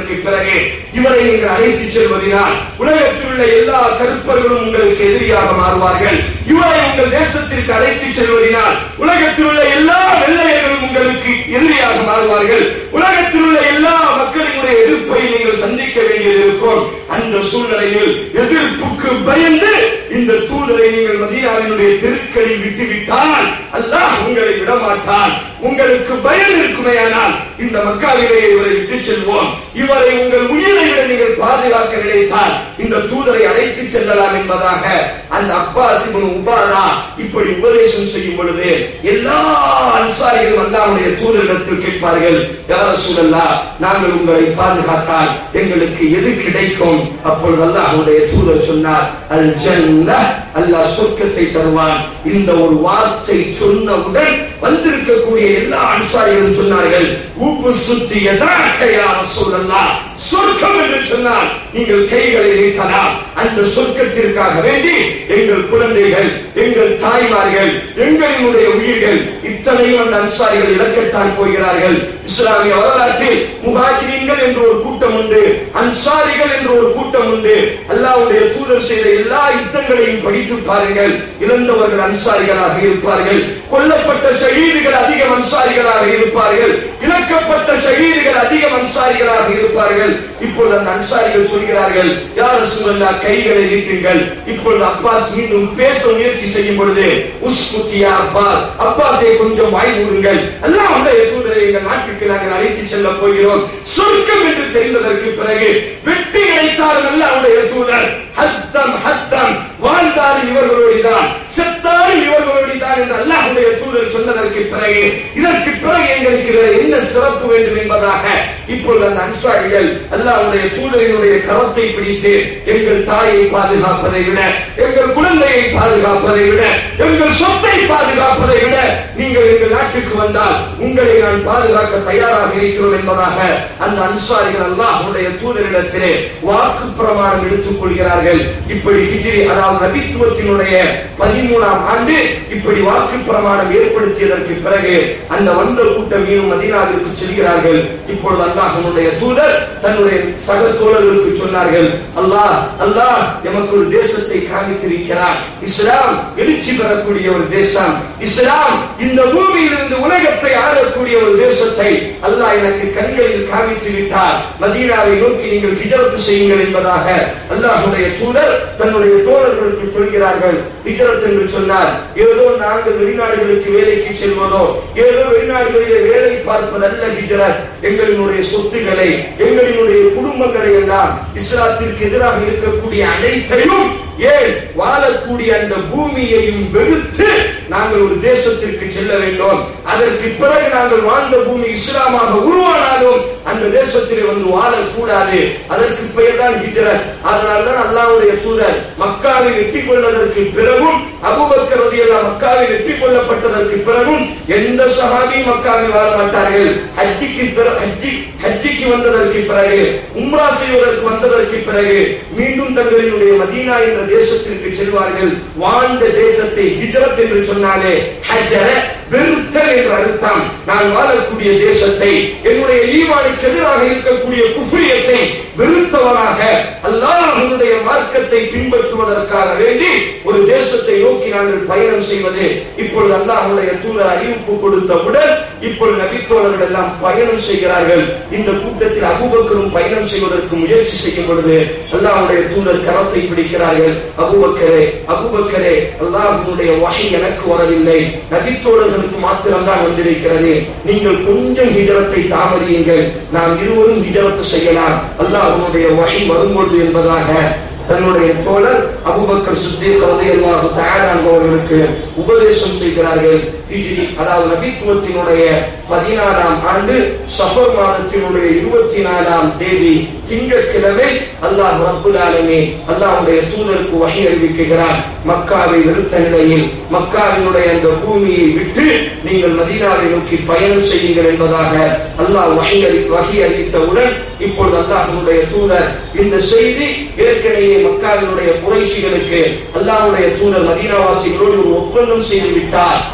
செய்ததற்கு பிறகு இவரை நீங்கள் அழைத்து செல்வதனால் உலகத்தில் உள்ள எல்லா கருப்பர்களும் உங்களுக்கு எதிரியாக மாறுவார்கள். இவரை உங்கள் தேசத்திற்கு அழைத்து செல்வதனால் உலகத்தில் உள்ள எல்லா வெள்ளையர்களும் உங்களுக்கு எதிரியாக மாறுவார்கள். உலகத்தில் உள்ள எல்லா மக்களினுடைய எதிர்ப்பை நீங்கள் சந்திக்க வேண்டியது இருக்கும். அந்த சூழ்நிலையில் எதிர்ப்புக்கு பயந்து இந்த தூதரை நீங்கள் மதீனாவினுடைய தெருக்களில் விட்டுவிட்டால் அல்லாஹ் உங்களை விடமாட்டான். உங்களுக்கு பயம் இருக்குமேயானால் இந்த மக்காவிலேயே இவரை விட்டு செல்வோம், இவரை உங்கள் உயிரை விட நீங்கள் பாதுகாக்க நினைத்தால் இந்த தூதரை அழைத்து செல்லலாம் என்பதாக அந்த அப்பாஸ் இப்னு உபாதா இப்படி உபதேசம் செய்யும் பொழுது எல்லா அன்சாரிகளும் அல்லாஹ்வுடைய தூதரிடத்தில் கேட்பார்கள், யா ரசூலல்லாஹ், நாங்கள் உங்களை பாதுகாத்தால் எங்களுக்கு எது கிடைக்கும்? அப்பொழுது அல்லாஹ்வுடைய தூதர் சொன்னார், அல் ஜன்னah, அல்லாஹ் சொர்க்கத்தை தருவான். இந்த ஒரு வார்த்தை சொன்னவுடன் வந்திருக்கக்கூடிய எல்லா அன்சாரிகளும் சொன்னார்கள், உப்பு சுத்தியதாக யா ரசூலல்லாஹ், சொர்க்கம் என்று சொன்னால் நீங்கள் கைகளை நீட்டலாம். அந்த சொர்க்கத்திற்காக வேண்டி எங்கள் குழந்தைகள், எங்கள் தாய்மார்கள், எங்களினுடைய உயிர்கள் இத்தனையும் அந்த அன்சாரிகள் இழக்கத்தான் போகிறார்கள். இஸ்லாமிய வரலாற்றில் முஹாஜிரீன்கள் என்று ஒரு கூட்டம் உண்டு, அன்சாரிகள் என்று ஒரு கூட்டம் உண்டு. அல்லாஹ்வுடைய தூதர் செய்த எல்லா யுத்தங்களையும் படித்து பாருங்கள். இழந்தவர்கள் அன்சாரிகளாக இருப்பார்கள், கொல்லப்பட்ட ஷஹீதுகள் அதிகம் அன்சாரிகளாக இருப்பார்கள், இழக்கப்பட்ட ஷஹீதுகள் அதிகம் அன்சாரிகளாக இருப்பார்கள். இப்பொழுது அந்த அன்சாரிகள் சொல்கிறார்கள், யா ரசூலல்லாஹ், கைகளை நீட்டுங்கள். இப்பொழுது அப்பாஸ் மீண்டும் பேச முயற்சி செய்யும் பொழுது, உஸ்குத்தியா அப்பாஸ், அப்பாஸை கொஞ்சம் வாய் மூடுங்கள், அல்லாஹ்வுடைய தூதரை எங்கள் நாட்டுக்கு நாங்கள் அழைத்து செல்ல போகிறோம். சொர்க்கம் என்று தெரிந்ததற்கு பிறகு வெட்டி இணைத்தார் அல்லாஹ்வுடைய தூதர். ஹத்தம் ஹத்தம், வாழ்ந்தாலும் இவர்களோடுதான், செத்தாலும் இவர்களோடுதான் என்று அல்லாஹ்வுடைய தூதர் சொன்னதற்கு பிறகு இதற்கு பிறகு எங்களுக்கு என்ன சிறப்பு வேண்டும் என்பதாக இப்பொழுது அந்த அன்சாரிகள் அல்லாஹ்வுடைய தூதரினுடைய கரத்தை பிடித்து, எங்கள் தாயை பாதுகாப்பதை விட, எங்கள் குழந்தையை பாதுகாப்பதை விட, எங்கள் சொத்தை பாதுகாப்பதை விட நீங்கள் எங்கள் நாட்டுக்கு வந்தால் உங்களை நான் பாதுகாக்க தயாராக இருக்கிறோம் என்பதாக அந்த அன்சாரிகள் அல்லாஹ்வுடைய தூதரிடத்திலே வாக்கு பிரமாணம் எடுத்துக் கொள்கிறார்கள். இப்படி ஹிஜ்ரி, அதாவது நபித்துவத்தினுடைய பதிமூணாம் ஆண்டு இப்படி வாக்கு பிரமாணம் ஏற்படுத்தியதற்கு பிறகு அந்த வந்த கூட்டம் மீண்டும் மதீனாவிற்கு செல்கிறார்கள். இப்பொழுது அல்லாஹ்வுடைய தூதர் தன்னுடைய சக தோழர்களுக்கு சொன்னார்கள், அல்லாஹ் அல்லாஹ் எமக்கு ஒரு தேசத்தை காமித்திருக்கிறார். இஸ்லாம் எழுச்சி பெறக்கூடிய ஒரு தேசம், இஸ்லாம் இந்த பூமியிலிருந்து உலகத்தை ஆளக்கூடிய ஒரு தேசத்தை அல்லாஹ் எனக்கு கண்களில் காமித்து விட்டார். மதீனாவை நோக்கி நீங்கள் ஹிஜ்ரத் செய்யுங்கள் என்பதாக அல்லாஹ்வுடைய தூதர் தன்னுடைய தோழர்களுக்கு சொல்கிறார்கள். ஹிஜ்ரத் என்று சொன்னார் ஏதோ நாங்கள் வெளிநாடுகளுக்கு வேலைக்கு செல்வதோ, ஏதோ வெளிநாடுகளிலே வேலை பார்ப்பதல்ல ஹிஜ்ரத். எங்களினுடைய சொத்துக்களை, எங்களினுடைய குடும்பங்களை எல்லாம், இஸ்லாத்திற்கு எதிராக இருக்கக்கூடிய அனைத்தையும், ஏன் வாழக்கூடிய அந்த பூமியையும் வெறுத்து நாங்கள் ஒரு தேசத்திற்கு செல்ல வேண்டும். அதற்கு பிறகு நாங்கள் வாழ்ந்த பூமி இஸ்லாமாக உருவானாலும் அந்த தேசத்திலே வந்து வாழக்கூடாது. அதற்கு பெயர் தான் ஹிஜ்ரத். அதனால்தான் அல்லாஹ்வுடைய தூதர் மக்காவை வெற்றி கொள்வதற்கு பிறகும், அபூபக்கர் ரலியல்லாஹு மக்காவை வெற்றி கொள்ளப்பட்டதற்கு பிறகும் எந்த சஹாபியும் மக்காவில் வாழ மாட்டார்கள். ஹஜ்ஜிக்கு பிறகு ஹஜ்ஜி ஹஜ்ஜிக்கு வந்ததற்கு பிறகு, உம்ரா செய்வதற்கு வந்ததற்கு பிறகு மீண்டும் தங்களினுடைய மதீனா என்ற தேசத்திற்கு செல்வார்கள். வாழ்ந்த தேசத்தை ஹிஜ்ரத் என்று சொன்னாலே ஹஜர வெறுத்தல் என்று அர்த்தம். நான் வாழக்கூடிய தேசத்தை, என்னுடைய ஈமானுக்கு எதிராக இருக்கக்கூடிய குஃப்ரியத்தை வெறுத்தவனாக அல்லாஹ்வுடைய மார்க்கத்தை பின்பற்றுவதற்காக வேண்டி ஒரு தேசத்தை நோக்கி நாங்கள் பயணம் செய்வது. இப்பொழுது அல்லாஹ்வுடைய தூதர் அறிவிப்பு கொடுத்தவுடன் இப்பொழுது நபித்தோழர்கள் எல்லாம் பயணம் செய்கிறார்கள். இந்த கூட்டத்தில் அபூபக்கரும் பயணம் செய்வதற்கு முயற்சி செய்யும் பொழுது அல்லாஹ்வுடைய தூதர் கரத்தை பிடிக்கிறார்கள். அபூபக்கரே அபூபக்கரே, அல்லாஹ்வுடைய வஹி எனக்கு வரவில்லை, நபித்தோழர்களுக்கு மாத்திரம்தான் வந்திருக்கிறது. நீங்கள் கொஞ்சம் ஹிஜ்ரத்தை தாமதியுங்கள், நாம் இருவரும் ஹிஜ்ரத் செய்யலாம், அல்லாஹ்வுடைய வஹி வரும்பொழுது என்பதாக தன்னுடைய தோழர் அபூபக்கர் சித்தீக் ரலியல்லாஹு தஆலா அவர்களுக்கு உபதேசம் செய்கிறார்கள். ஹிஜ்ரி, அதாவது நபித்துவத்தினுடைய பதினாலாம் ஆண்டு சஃபர் மாதத்தினுடைய இருபத்தி நாலாம் தேதி திங்கட்கிழமை அல்லாஹ் ரப்புல் ஆலமீன் அல்லாஹ்வுடைய தூதருக்கு வஹி அறிவிக்கிறார். மக்காவை வெறுத்த நிலையில் மக்காவினுடைய அந்த பூமியை விட்டு நீங்கள் மதீனாவை நோக்கி பயணம் செய்யுங்கள் என்பதாக அல்லாஹ் வஹி வஹி அறிவித்தவுடன் இப்பொழுது அல்லாஹ்வுடைய தூதர் இந்த செய்தி ஏற்கனவே மக்காவினுடைய குறைஷிகளுக்கு அல்லாஹ்வுடைய தூதர் மதீனாவாசிகளோடு ஒரு ஒப்பந்தம் செய்து விட்டார். மதீனா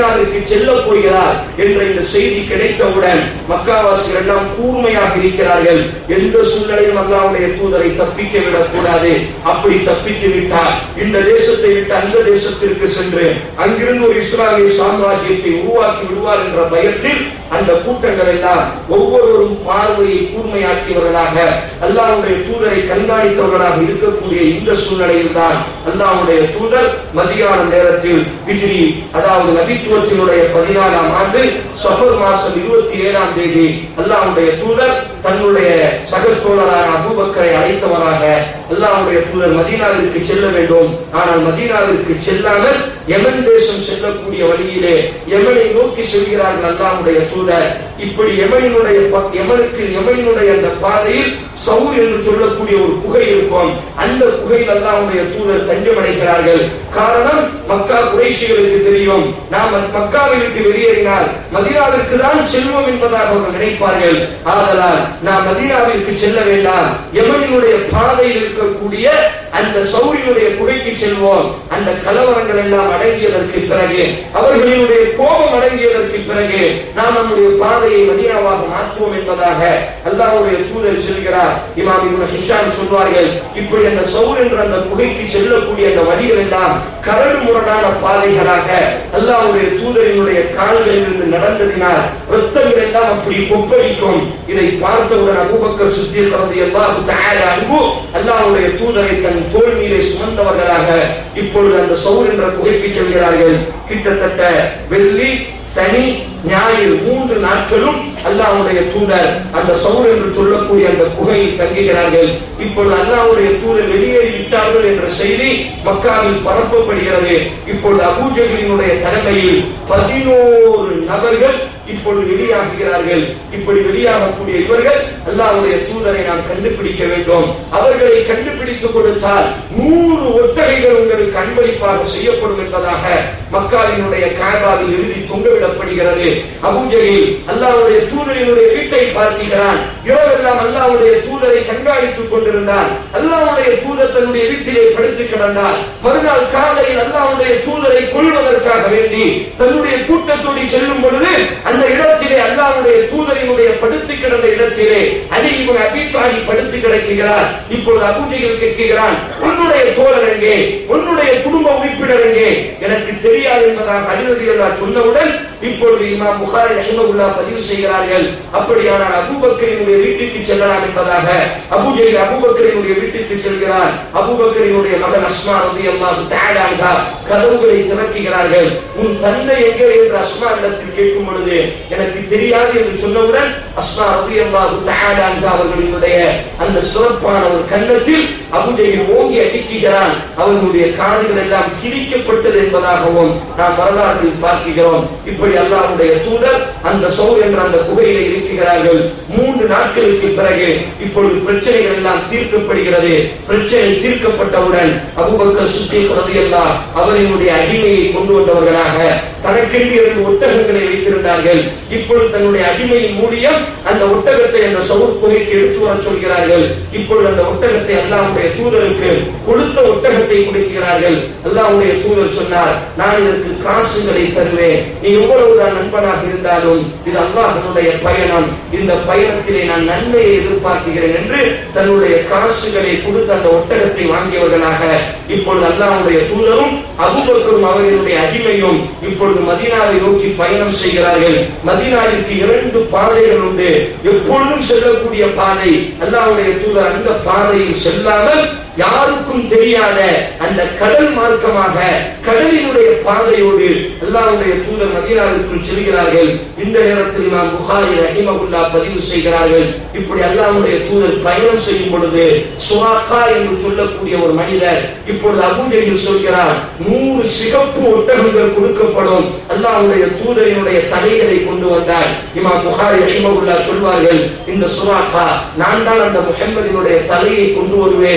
மதீனாவிற்கு செல்ல போகிறார் என்ற இந்த செய்தி கிடைத்தவுடன் மக்காவாசிகள் எல்லாம் கூர்மையாக இருக்கிறார்கள். எந்த சூழ்நிலையும் அல்லாஹ்வுடைய தூதரை தப்பிக்க விடக்கூடாது. அப்படி தப்பித்து விட்டார் இந்த தேசத்தை விட்டு அந்த தேசத்திற்கு சென்று அங்கிருந்து ஒரு இஸ்லாமிய சாம்ராஜ்யத்தை உருவாக்கி விடுவார் என்ற பயத்தில் அந்த கூட்டங்கள் எல்லாம் ஒவ்வொருவரும் பார்வையை கூர்மையாக்கியவர்களாக அல்லாஹ்வுடைய தூதரை கண்காணித்தவர்களாக இருக்கக்கூடிய இந்த சூழ்நிலையில் தான் அல்லாஹ்வுடைய தூதர் மதியான நேரத்தில் ஹிஜ்ரி அதாவது நபித்துவத்தினுடைய பதினாலாம் ஆண்டு சஃபர் மாசம் இருபத்தி ஏழாம் தேதி அல்லாஹ்வுடைய தூதர் தன்னுடைய சகசோழரான அபூபக்கரை அழைத்தவராக அல்லாஹ்வுடைய தூதர் மதீனாவிற்கு செல்ல வேண்டும். ஆனால் மதீனாவிற்கு செல்லாமல் யமன் தேசம் செல்லக்கூடிய வழியிலே யமனை நோக்கி செல்கிறார்கள் அல்லாஹ்வுடைய தூதர். இப்படி யமனினுடைய யமனுக்கு யமனினுடைய அந்த பாதையில் சௌர் என்று சொல்லக்கூடிய ஒரு குகை இருக்கும். அந்த குகையில் அல்லாஹ்வுடைய தூதர் தஞ்சமடைகிறார்கள். காரணம், மக்கா குறைஷிகளுக்கு தெரியும் நாம் மக்காவை விட்டு வெளியேறினால் மதீனாவிற்கு தான் செல்வோம் என்பதாக அவர்கள் நினைப்பார்கள். ஆதலால் நாம் மதீனாவிற்கு செல்ல வேண்டாம், யமனினுடைய பாதையில் இருக்கக்கூடிய அந்த சௌரினுடைய குகைக்கு செல்வோம். அந்த கலவரங்கள் எல்லாம் அடங்கியதற்கு பிறகு அவர்களுடைய கோபம் அடங்கியதற்கு பிறகு நாம் நம்முடைய பாதையை மதீனாவாக மாற்றுவோம் என்பதாக அல்லாஹ்வுடைய தூதர் செல்கிறார். இமாம் இப்னு ஹிஷாம் சொல்வார்கள், இப்படி அந்த சௌர் என்ற அந்த குகைக்கு செல்லக்கூடிய அந்த வழிகள் எல்லாம் கரடு முரடான பாதைகளாக அல்லாஹ்வுடைய தூதரினுடைய கால்களில் இருந்து நடந்ததினால் இரத்தங்கள் எல்லாம் அப்படி கொப்பளிக்கும். இதை பார்த்தவுடன் அபூபக்கர் சித்தீக் ரலியல்லாஹு தஆலா அன்ஹு அல்லாஹ்வுடைய தூதரை தன் தோள் மீது சுமந்தவர்களாக இப்பொழுது அந்த சௌர் என்ற குகைக்கு செல்கிறார்கள். கிட்டத்தட்ட வெள்ளி, சனி, ஞாயிறு மூன்று நாட்களும் அல்லாஹ்வுடைய தூதர் அந்த சௌர் என்று சொல்லக்கூடிய அந்த குகையில் தங்குகிறார்கள். இப்பொழுது அல்லாஹ்வுடைய தூதர் வெளியேறி விட்டார்கள் என்ற செய்தி மக்காவில் பரப்பப்படுகிறது. இப்பொழுது அபூஜஹலினுடைய தலைமையில் பதினோரு நபர்கள் இப்பொழுது வெளியாகிறார்கள். இப்படி வெளியாகக்கூடிய இவர்கள் அல்லாஹ்வுடைய தூதரை நாம் கண்டுபிடிக்க வேண்டும். அவர்களை கண்டுபிடித்து கொடுத்தால் நூறு ஒட்டகைகள் உங்களுக்கு அன்பளிப்பாக செய்யப்படும் என்பதாக மக்காவினுடைய காபாவில் எழுதி தொங்கவிடப்படுகிறது. அபூஜஹல் அல்லாஹ்வுடைய தூதரினுடைய வீட்டை பார்க்கிறான். இரவெல்லாம் அல்லாஹ்வுடைய தூதரை கண்காணித்துக் கொண்டிருந்தார். அல்லாஹ்வுடைய தூதர் தன்னுடைய வீட்டிலே படுத்து கிடந்தார். மறுநாள் காலையில் அல்லாஹ்வுடைய தூதரை கொல்வதற்காக வேண்டி தன்னுடைய கூட்டத்தோடு செல்லும் பொழுது அந்த இடத்திலே அல்லாஹ்வுடைய தூதரினுடைய படுத்து கிடந்த இடத்திலே அலி இப்னு அபீ தாலிப் படுத்து கிடக்கிறார். இப்பொழுது அபூஜஹல் கேட்கிறான், உன்னுடைய தோழர் எங்கே, உன்னுடைய குடும்ப உறுப்பினர் எங்கே? எனக்கு தெரியாது என்பதாக அலி ரலியல்லாஹு சொன்னவுடன் இப்பொழுது இமாம் புகாரி ரஹிமஹுல்லாஹ் பதிவு செய்கிறார்கள், அப்படியானால் அபூபக்கரினுடைய வீட்டுக்கு செல்லலாம் என்பதாக அபூஜஹல் அபூபக்கரினுடைய வீட்டுக்கு செல்கிறார். அபூபக்கரினுடைய மகன் அஸ்மா ரலியல்லாஹு தஆலா அன்ஹா கதவுகளை திறக்கிறார்கள். உன் தந்தை எங்கே என்று அஸ்மா இடத்தில் கேட்கும் பொழுது எனக்கு தெரியாது என்று சொன்னவுடன் அஸ்மா ரலியல்லாஹு தஆலா அன்ஹா அவர்களுடைய அந்த சிறப்பான ஒரு கன்னத்தில் அபூஜஹல் ஓங்கி அடிக்கிறான். அவர்களுடைய காதுகள் எல்லாம் கிழிக்கப்பட்டது என்பதாகவும் நாம் வரலாற்றில் பார்க்கிறோம். இப்படி அல்லாஹ்வுடைய தூதர் அந்த சௌர் என்ற அந்த குகையிலே இருக்கிறார்கள். மூன்று நாட்களுக்கு பிறகு இப்பொழுது பிரச்சனைகள் எல்லாம் தீர்க்கப்படுகிறது. பிரச்சனை தீர்க்கப்பட்டவுடன் அபூபக்கர் சித்தீக் ரலியல்லாஹு அவர்களுடைய அடிமையை கொண்டு வந்தவர்களாக தனக்கென்று இரண்டு ஒட்டகங்களை வைத்திருந்தார்கள். இப்பொழுது தன்னுடைய அடிமையின் மூலியம் அந்த ஒட்டகத்தை அந்த சௌர் குகைக்கு எடுத்து வர சொல்கிறார்கள். இப்பொழுது அந்த ஒட்டகத்தை அல்லாஹ்வுடைய தூதருக்கு கொடுத்த ஒட்டகத்தை கொடுக்கிறார்கள். அல்லாஹ்வுடைய தூதர் சொன்னார், நான் இதற்கு காசுகளை தருவேன், நீ எவ்வளவுதான் நண்பனாக இருந்தாலும் இது அல்லாஹ்வுடைய பயணம், இந்த பயணத்திலே நான் நன்மையை எதிர்பார்க்கிறேன் என்று தன்னுடைய காசுகளை கொடுத்து அந்த ஒட்டகத்தை வாங்கியவர்களாக இப்பொழுது அல்லாஹ்வுடைய தூதரும் அபூபக்கரும் அவர்களுடைய அடிமையும் இப்பொழுது மதீனாவை நோக்கி பயணம் செய்கிறார்கள். மதீனாவிற்கு இரண்டு பாதைகள் உண்டு. எப்பொழுதும் செல்லக்கூடிய பாதை, அல்லாஹ்வுடைய தூதர் அந்த பாதையில் செல்லாமல் யாருக்கும் தெரியாத அந்த கடல் மார்க்கமாக கடலினுடைய பாதையோடு அல்லாஹ்வுடைய தூதர் மதீனாவிற்குள் செல்கிறார்கள். இந்த நேரத்தில் இமாம் புகாரி ரஹிமஹுல்லாஹ் பதிவு செய்கிறார்கள், இப்படி அல்லாஹ்வுடைய தூதர் பயணம் செய்யும் பொழுது சுராகா என்று சொல்லக்கூடிய ஒரு மனிதர் இப்பொழுது அபூஜஹல் சொல்கிறார், நூறு சிகப்பு ஒட்டகங்கள் கொடுக்கப்படும். அல்லாஹ்வுடைய தூதரினுடைய தலைகளை கொண்டு வந்தார். இமாம் புகாரி ரஹிமஹுல்லாஹ் சொல்வார்கள், இந்த சுராகா நான் தான் அந்த முஹம்மதினுடைய தலையை கொண்டு வருவேன் என்று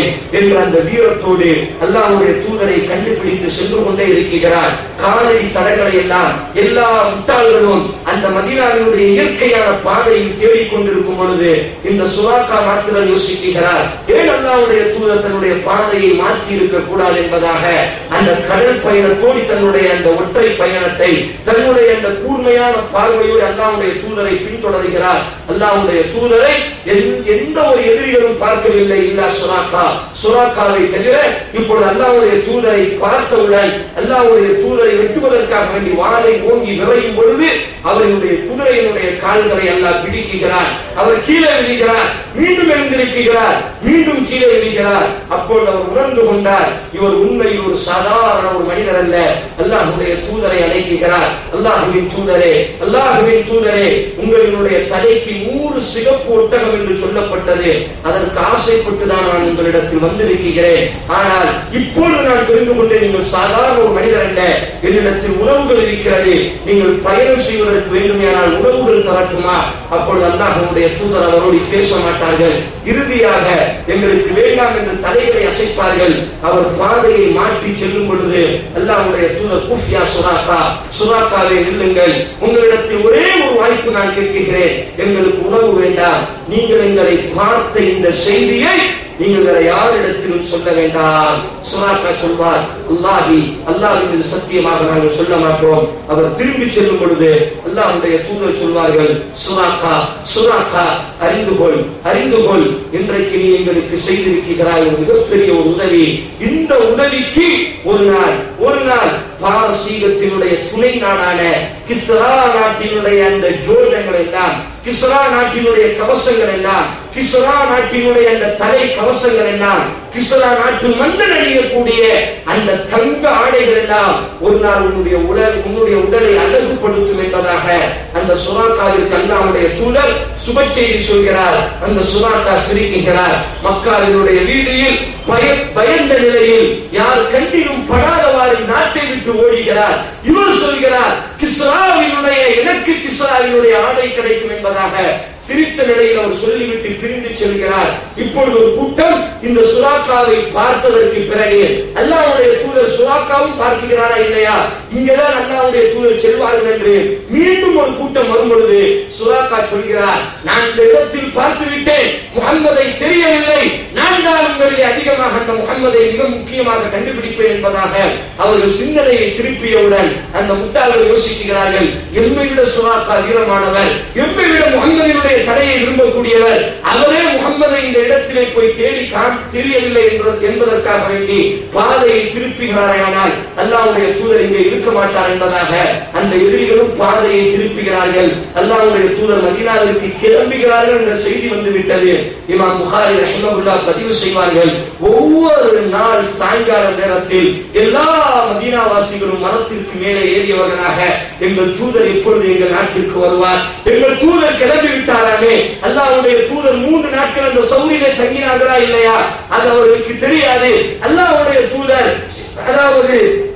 என்ற அந்த வீரத்தோடு அல்லாஹ்வுடைய தூதரை கண்டுபிடித்து சென்று கொண்டே இருக்கிறார். காலடி தடங்களை எல்லாம் எல்லா முட்டாள்களும் அந்த மதீனாவினுடைய இயற்கையான பாதையில் தேடிக்கொண்டிருக்கும் பொழுது இந்த சுராக்கா மாத்திரம் யோசிக்கிறார், ஏன் அல்லாஹ்வுடைய தூதர் தன்னுடைய பாதையை மாற்றி இருக்க கூடாது என்பதாக அந்த கடல் பயணத்தோடு தன்னுடைய அந்த ஒற்றை பயணத்தை தன்னுடைய அந்த கூர்மையான பார்வையோடு அல்லாஹ்வுடைய தூதரை பின்தொடர்கிறார். அல்லாஹ்வுடைய தூதரை எந்த ஒரு எதிரிகளும் பார்க்கவில்லை. இல்லா சுராக்கா, சுராக்காவை தவிர இப்பொழுது அல்லாஹ்வுடைய தூதரை பார்த்தவுடன் அல்லாஹ்வுடைய தூதரை வெட்டுவதற்காக வேண்டி வாளை ஓங்கி விரையும் பொழுது அவருடைய குதிரையினுடைய கால்களை அல்லாஹ் பிடிக்கிறார். அவர் கீழே விழுகிறார், மீண்டும் எழுந்திருக்கிறார், மீண்டும் கீழே விழுகிறார். அப்பொழுது அவர் உணர்ந்து கொண்டார், இவர் உண்மையில் ஒரு சாதாரண ஒரு மனிதர் அல்ல. அல்லாஹ்வுடைய தூதரை அழைக்கிறார். அல்லாஹ்வின் தூதரே, அல்லாஹ்வின் தூதரே, உங்களுடைய தலைக்கு நூறு சிகப்பு ஒட்டகம் என்று சொல்லப்பட்டது, அதற்கு ஆசைப்பட்டு தான் நான் உங்களிடத்தில் வந்திருக்கிறேன். ஆனால் இப்பொழுது நான் தெரிந்து கொண்டேன், நீங்கள் சாதாரண ஒரு மனிதர் அல்ல. என்னிடத்தில் உணவுகள் இருக்கிறது, நீங்கள் பயணம் செய்வதற்கு வேண்டுமானால் உணவுகள் தரட்டுமா? அப்பொழுது அல்லாஹ்வுடைய தூதர் அவரோடு பேச மாட்டார்கள். இறுதியாக எங்களுக்கு வேண்டாம் என்று தலைகளை அசைப்பார்கள். அவர் பாதையை மாற்றி செல்லும் பொழுது அல்லாஹ்வுடைய தூதர் குஃப்யா சுராக்கா, சுராக்காவே நில்லுங்கள், உங்களிடத்தில் ஒரே ஒரு வாய்ப்பு நான் கேட்கிறேன், எங்களுக்கு உணவு வேண்டாம், நீங்கள் எங்களை பார்த்த இந்த செய்தியை நீங்கள் வேற யாரிடத்திலும் சொல்ல வேண்டாம். சுராக்கா சொல்வார், அல்லாஹி, அல்லாஹ்வின் மீது சத்தியமாக நாங்கள் சொல்ல மாட்டோம். அவர் திரும்பி செல்லும் பொழுது அல்லாஹ்வுடைய தூதர் சொல்வார்கள், சுராக்கா, சுராக்கா, அறிந்து கொள், அறிந்து கொள், இன்றைக்கு நீ எங்களுக்கு செய்திருக்கிறாய் ஒரு மிகப்பெரிய ஒரு உதவி. இந்த உதவிக்கு ஒரு நாள் ஒரு நாள் பாரசீகத்தினுடைய துணை நாடான கிஸ்ரா நாட்டினுடைய அந்த ஜோடங்கள் எல்லாம், கிஸ்ரா நாட்டினுடைய கவசங்கள் எல்லாம், கிஸ்ரா நாட்டினுடைய அந்த தலை கவசங்கள் எல்லாம், கிஸ்ரா நாட்டு மன்னன் அணியக்கூடிய அந்த தங்க ஆடைகள் எல்லாம் ஒரு நாள் உன்னுடைய உடல் உன்னுடைய உடலை அழகுபடுத்தும் என்பதாக அந்த சுராக்காவிற்கு அல்லாஹ்வுடைய தூதர் சுப செய்தி சொல்கிறார். அந்த சுராக்கா சிரிக்கிறார். மக்காவினுடைய வீதியில் பய பயந்த நிலையில் யார் கண்ணிலும் படாதவாறு நாட்டை விட்டு ஓடுகிறார். இவர் சொல்கிறார், கிஸ்ராவினுடைய எனக்கு கிஸ்ராவினுடைய ஆடை கிடைக்கும் என்பதாக சிரித்த நிலையில் அவர் சொல்லிவிட்டு பிரிந்து செல்கிறார். இப்பொழுது ஒரு கூட்டம் இந்த சுராக்காவை பார்த்ததற்கு பிறகு அல்லாஹ்வுடைய தூதர் சுராக்காவும் பார்க்கிறாரா இல்லையா, இங்கதான் அல்லாஹ்வுடைய தூதர் செல்வார்கள் என்று மீண்டும் ஒரு கூட்டம் வரும் பொழுது சுராக்கா சொல்கிறார், நான் இந்த இடத்தில் பார்த்து விட்டேன், முஹம்மதை தெரியவில்லை, நான் தான் உங்களிலே அதிகமாக அந்த முஹம்மதை மிக முக்கியமாக கண்டுபிடிப்பேன் என்பதாக அவர்கள் சிந்தனையை திருப்பியவுடன் அந்த முட்டாள்கள் யோசிக்கிறார்கள், எம்மை விட சுராக்கா வீரமானவர், எம்மை விட முஹம்மதினுடைய தடையை விரும்பக்கூடியவர், அவரே முஹம்மதை இந்த இடத்திலே போய் தேடி தெரியவில்லை என்பதற்காக வேண்டி பாதையை திருப்புகிறார்கள். அல்லாஹ்வுடைய தூதர் இங்கே இருக்க மாட்டார் என்பதாக அந்த எதிரிகளும் பாதையை திருப்புகிறார்கள். அல்லாஹ்வுடைய தூதர் மதீனாவிற்கு கிளம்புகிறார்கள் என்ற செய்தி வந்துவிட்டது. இமாம் புகாரி ரஹிமஹுல்லாஹ் பதிவு செய்வார்கள், ஒவ்வொரு நாள் சாயங்கால நேரத்தில் எல்லா மதீனா வாசிகளும் மரத்திற்கு மேலே ஏறியவர்களாக எங்கள் தூதர் எப்பொழுது எங்கள் நாட்டிற்கு வருவார், எங்கள் தூதர் கிளம்பி விட்டாராமே, அல்லாஹ்வுடைய தூதர் மூன்று நாட்கள் அந்த சௌரியிலே தங்கினார்களா இல்லையா அது அவர்களுக்கு தெரியாது. அல்லாஹ்வுடைய தூதர் அதாவது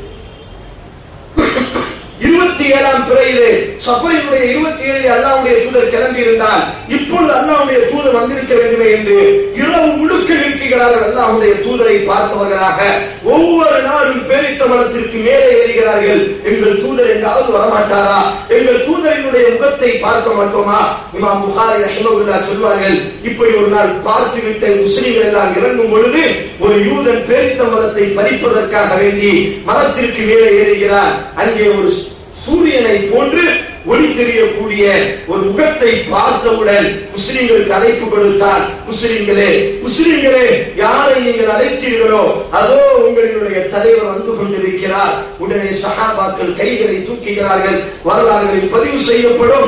இருபத்தி ஏழாம் பிறையிலே சஃபரினுடைய இருபத்தி ஏழிலே அல்லாஹ்வுடைய தூதர் கிளம்பி இருந்தால் இப்பொழுது அல்லாஹ்வுடைய தூதர் வந்திருக்க வேண்டுமே என்று இரவு முழுக்க நிற்கிறார்கள். அல்லாஹ்வுடைய தூதரை பார்த்தவர்களாக ஒவ்வொரு நாளும் பேரித்த மரத்திற்கு மேலே ஏறுகிறார்கள். எங்கள் தூதர் எங்காவது வரமாட்டாரா, எங்கள் தூதரினுடைய முகத்தை பார்க்க மாட்டோமா? இமாம் புகாரி ரஹிமஹுல்லாஹ் சொல்வார்கள், இப்படி ஒரு நாள் பார்த்து விட்ட முஸ்லிம்கள் எல்லாம் இறங்கும் பொழுது ஒரு யூதன் பேரித்த மரத்தை பறிப்பதற்காக வேண்டி மரத்திற்கு மேலே ஏறுகிறார். அங்கே ஒரு சூரியனை போன்று ஒளி தெரியக்கூடிய ஒரு முகத்தை பார்த்தவுடன் முஸ்லிம்களுக்கு அழைப்பு கொடுத்தார். முஸ்லிம்களே, முஸ்லிம்களே, யாரை நீங்கள் அழைத்தீர்களோ அதோ உங்களுடைய தலைவர் வந்து கொண்டிருக்கிறார். உடனே சஹாபாக்கள் கைகளை தூக்குகிறார்கள். வரலாறுகளில் பதிவு செய்யப்படும்,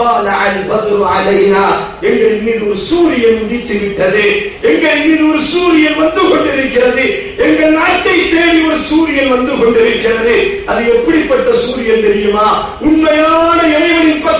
எங்கள் மீது ஒரு சூரியன் உதித்து விட்டது, எங்கள் மீது ஒரு சூரியன் வந்து கொண்டிருக்கிறது, எங்கள் நாட்டை தேடி ஒரு சூரியன் வந்து கொண்டிருக்கிறது. அது எப்படிப்பட்ட சூரியன் தெரியுமா? உண்மையான இறைவனின் பக்கம்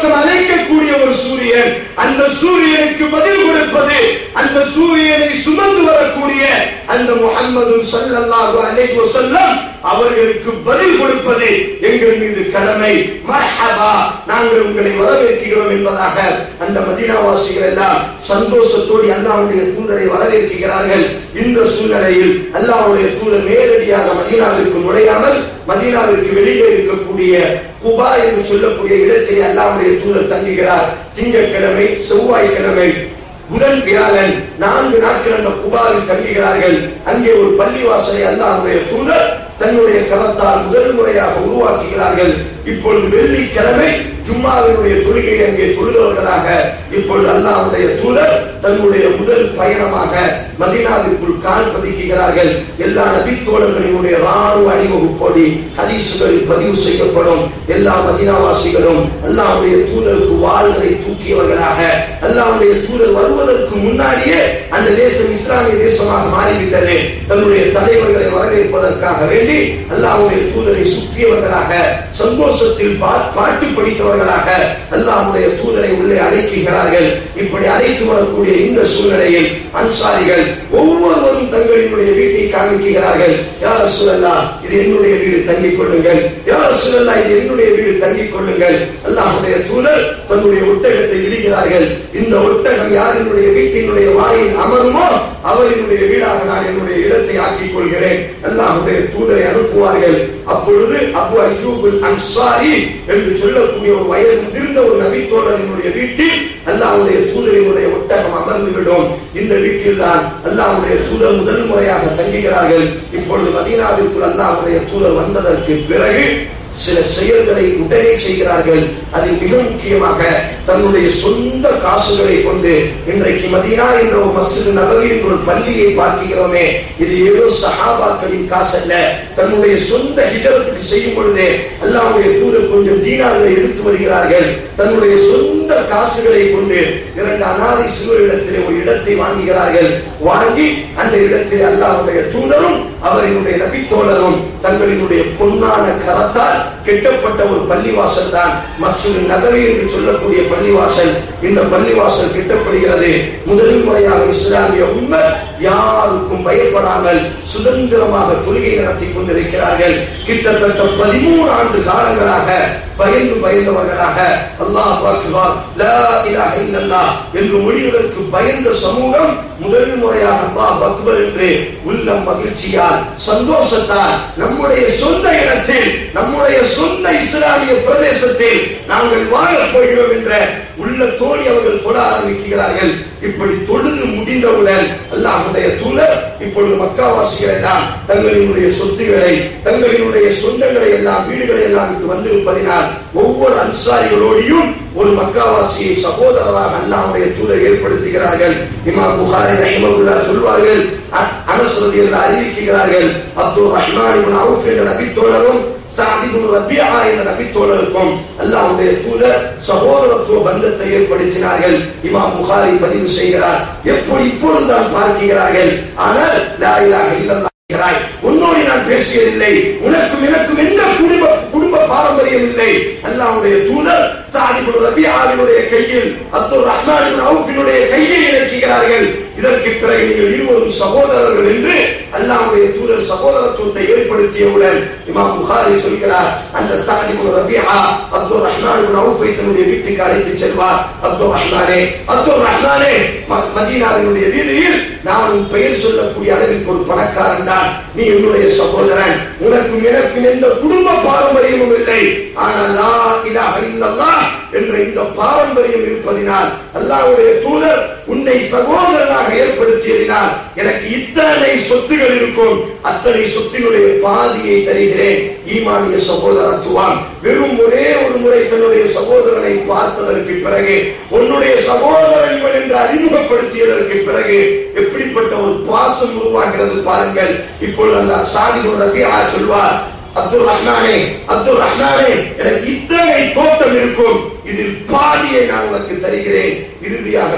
பக்கம் அழைக்கக்கூடிய ஒரு சூரியன், அந்த சூரியனுக்கு பதில் கொடுப்பது, அந்த சூரியனை சுமந்து வரக்கூடிய அந்த முஹம்மது ஸல்லல்லாஹு அலைஹி வஸல்லம் அவர்களுக்கு பதில் கொடுப்பது எங்கள் மீது கடமை. மர்ஹபா, நாங்கள் உங்களை வரவேற்கிறோம் என்பதாக அந்த மதீனாவாசிகள் எல்லாம் சந்தோஷத்தோடு அல்லாஹ்வுடைய தூதரை வரவேற்கிறார்கள். இந்த சூழ்நிலையில் அல்லாஹ்வுடைய தூதர் நேரடியாக மதீனாவிற்கு நுழையாமல் மதீனாவிற்கு வெளியே இருக்கக்கூடிய குபா என்று சொல்லக்கூடிய இடத்திலே அல்லாஹ்வுடைய தூதர் தங்குகிறார். திங்கட்கிழமை, செவ்வாய்க்கிழமை, புதன், வியாழன் நான்கு நாட்கள் அந்த குபாவில் தங்குகிறார்கள். அங்கே ஒரு பள்ளிவாசலை அல்லாஹ்வுடைய தூதர் தன்னுடைய கரத்தால் முதல் முறையாக உருவாக்குகிறார்கள். இப்பொழுது வெள்ளிக்கிழமை ஜும்மாவினுடைய தொழுகை அங்கே தொழுதவர்களாக இப்பொழுது அல்லாஹ்வுடைய தூதர் தன்னுடைய முதல் பயணமாக மதீனாவிற்குள் கால் பதிக்கிறார்கள். எல்லா நபித்தோழர்களினுடைய ராணுவ அணிவகுப்போடு ஹதீசுகளில் பதிவு செய்யப்படும். எல்லா மதீனாவாசிகளும் அல்லாஹ்வுடைய தூதருக்கு வாள்களை தூக்கியவர்களாக, அல்லாஹ்வுடைய தூதர் வருவதற்கு முன்னாடியே அந்த தேசம் இஸ்லாமிய தேசமாக மாறிவிட்டது. தன்னுடைய தலைவர்களை வரவேற்பதற்காக வேண்டி அல்லாஹ்வுடைய தூதரை சுற்றியவர்களாக, சந்தோஷத்தில் பாட்டு படித்தவர்களாக அல்லாஹ்வுடைய தூதரை உள்ளே அழைக்கிறார்கள். இப்படி அழைத்து வரக்கூடிய இந்த சூழ்நிலையில் அன்சாரிகள் ஒவ்வொருவரும் தங்களினுடைய வீட்டை காண்பிக்கிறார்கள். யா ரசூலல்லாஹ், இது என்னுடைய வீடு, தங்கிக் கொள்ளுங்கள். யா ரசூலல்லாஹ், இது என்னுடைய வீடு, தங்கிக் கொள்ளுங்கள். அல்லாஹ்வுடைய தூதர் தன்னுடைய ஒட்டகத்தை விடுகிறார்கள். இந்த ஒட்டகம் யாரினுடைய வீட்டினுடைய வாயில் அமருமோ அவரினுடைய வீடாக நான் என்னுடைய இடத்தை ஆக்கிக் கொள்கிறேன். அல்லாஹ்வுடைய தூதரை அனுப்புவார்கள். அப்பொழுது அபு அய்யூபுல் அன்சாரி என்று சொல்லக்கூடிய ஒரு வயது முதிர்ந்த ஒரு நபித்தோழரினுடைய வீட்டில் அல்லாஹ்வுடைய தூதரினுடைய ஒட்டகம் அமர்ந்துவிடும். இந்த வீட்டில் தான் அல்லாஹ்வுடைய தூதர் முதல் முறையாக தங்குகிறார்கள். இப்பொழுது மதீனாவிற்குள் அல்லாஹ்வுடைய தூதர் வந்ததற்கு பிறகு சில செயல்களை உடனே செய்கிறார்கள். அதில் மிக முக்கியமாக தன்னுடைய சொந்த காசுகளை கொண்டு, இன்றைக்கு மதீனா என்ற ஒரு மஸ்ஜித் நபவி என்ற ஒரு பள்ளியை பார்க்கிறோமே, இது ஏதோ சஹாபாக்களின் காசு அல்ல. தன்னுடைய சொந்த ஹிஜ்ரத்துக்கு செய்யும் பொழுதே அல்லாஹ்வுடைய தூதர் கொஞ்சம் தீனார்களை எடுத்து வருகிறார்கள். தன்னுடைய சொந்த காசுகளை கொண்டு இரண்டு அனாதை சிறுவரிடத்திலே ஒரு இடத்தை வாங்குகிறார்கள். வாங்கி அந்த இடத்திலே அல்லாஹ்வுடைய தூதரும் அவரினுடைய நபித்தோழரும் தங்களினுடைய பொன்னான கரத்தால் கெட்டப்பட்ட ஒரு பள்ளிவாசல் தான் மஸ்ஜித் நபவி என்று சொல்லக்கூடிய பள்ளிவாசல். இந்த பள்ளிவாசல் கெட்டப்படுகிறது. முதல் முறையாக இஸ்லாமிய உம்மத் யாருக்கும் பயப்படாமல் சுதந்திரமாக தொழுகை நடத்தி கொண்டிருக்கிறார்கள். கிட்டத்தட்ட பதிமூணு ஆண்டு காலங்களாக பயந்து பயந்தவர்களாக அல்லாஹ் அக்பர், லா இலாஹ இல்லல்லாஹ் என்று மொழிவதற்கு பயந்த சமூகம் முதல் முறையாக அல்லாஹ் அக்பர் என்று உள்ளம் மகிழ்ச்சியால், சந்தோஷத்தால் நம்முடைய சொந்த இடத்தில், நம்முடைய சொந்த இஸ்லாமிய பிரதேசத்தில் நாங்கள் வாழப் போகிறோம் என்ற உள்ள தோழி அவர்கள் தொழ ஆரம்பிக்கிறார்கள். இப்படி தொழுது முடிந்தவுடன் அல்லாஹ்வுடைய தூதர் இப்பொழுது மக்காவாசிகள் எல்லாம் தங்களினுடைய சொத்துக்களை, தங்களினுடைய சொந்தங்களை எல்லாம், வீடுகளை எல்லாம் விட்டு வந்திருப்பதினால் ஒவ்வொரு அன்சாரிகளோடையும் ஒரு மக்காவாசியை சகோதரராக அல்லாஹ்வுடைய தூதர் ஏற்படுத்துகிறார்கள். இமாம் புகாரி ரஹிமஹுல்லாஹ் சொல்வார்கள், அனஸ் ரலியல்லாஹு அறிவிக்கிறார்கள், அப்துல் ரஹ்மான் இப்னு அவுஃப் என்ற நபித்தோழரும் சஅத் இப்னு ரபிஆ என்ற நபித்தோழருக்கும் அல்லாஹ்வுடைய தூதர் சகோதரத்துவ பந்தத்தை ஏற்படுத்தினார்கள். இமாம் புகாரி பதிவு செய்கிறார். எப்படி இப்பொழுது தான் பார்க்கிறார்கள். ஆனால் லா இலாஹ இல்லல்லாஹ் உன்னோடு நான் பேசியதில்லை, உனக்கும் எனக்கும் எந்த குடும்ப குடும்ப பாரம்பரியம் இல்லை. அல்லாஹ்வுடைய தூதர் சஅத் இப்னு ரபிஆவினுடைய கையில் அப்துல் ரஹ்மான் இப்னு அவுஃபினுடைய கையை இணைக்கிறார்கள். இதற்கு பிறகு நீங்கள் இருவரும் சகோதரர்கள் என்று அல்லாஹ்வுடைய தூதர் சகோதரத்துவத்தை ஏற்படுத்தியவுடன் இமாம் புகாரி சொல்கிறார், அந்த சஅத் இப்னு ரபிஆ அப்துல் ரஹ்மான் இப்னு அவுஃபை தன்னுடைய வீட்டுக்கு அழைத்து செல்வார். அப்துல் ரஹ்மானே, அப்துல் ரஹ்மானே, மதீனாவினுடைய வீதியில் நான் உன் பெயர் சொல்லக்கூடிய அளவிற்கு ஒரு பணக்காரன் தான், நீ என்னுடைய சகோதரன், உனக்கும் எனக்கும் எந்த குடும்ப பாரம்பரியமும் இல்லை. ஆனால் லா இலாஹ இல்லல்லாஹ் என்ற இந்த பாரம்பரியம் இருப்பதினால் அல்லாஹ்வுடைய தூதர் உன்னை சகோதரனாக ஏற்படுத்தியதினால் எனக்கு இத்தனை சொத்துகள் இருக்கும், அத்தனை சொத்தினுடைய பாதியை தருகிறேன். ஈமானிய சகோதரத்துவம். வெறும் ஒரே ஒரு முறை தன்னுடைய சகோதரனை பார்த்ததற்கு பிறகு, உன்னுடைய சகோதரன் இவன் என்று அறிமுகப்படுத்தியதற்கு பிறகு எப்படிப்பட்ட ஒரு பாசம் உருவாகிறது பாருங்கள். இப்பொழுது அந்த சஅத் இப்னு ரபிஆ சொல்வார், அப்துல் ரஹ்மானே, அப்துல் ரஹ்மானே, எனக்கு இத்தனை தோட்டம் இருக்கும், இதில் பாதியை நான் உனக்கு தருகிறேன். இறுதியாக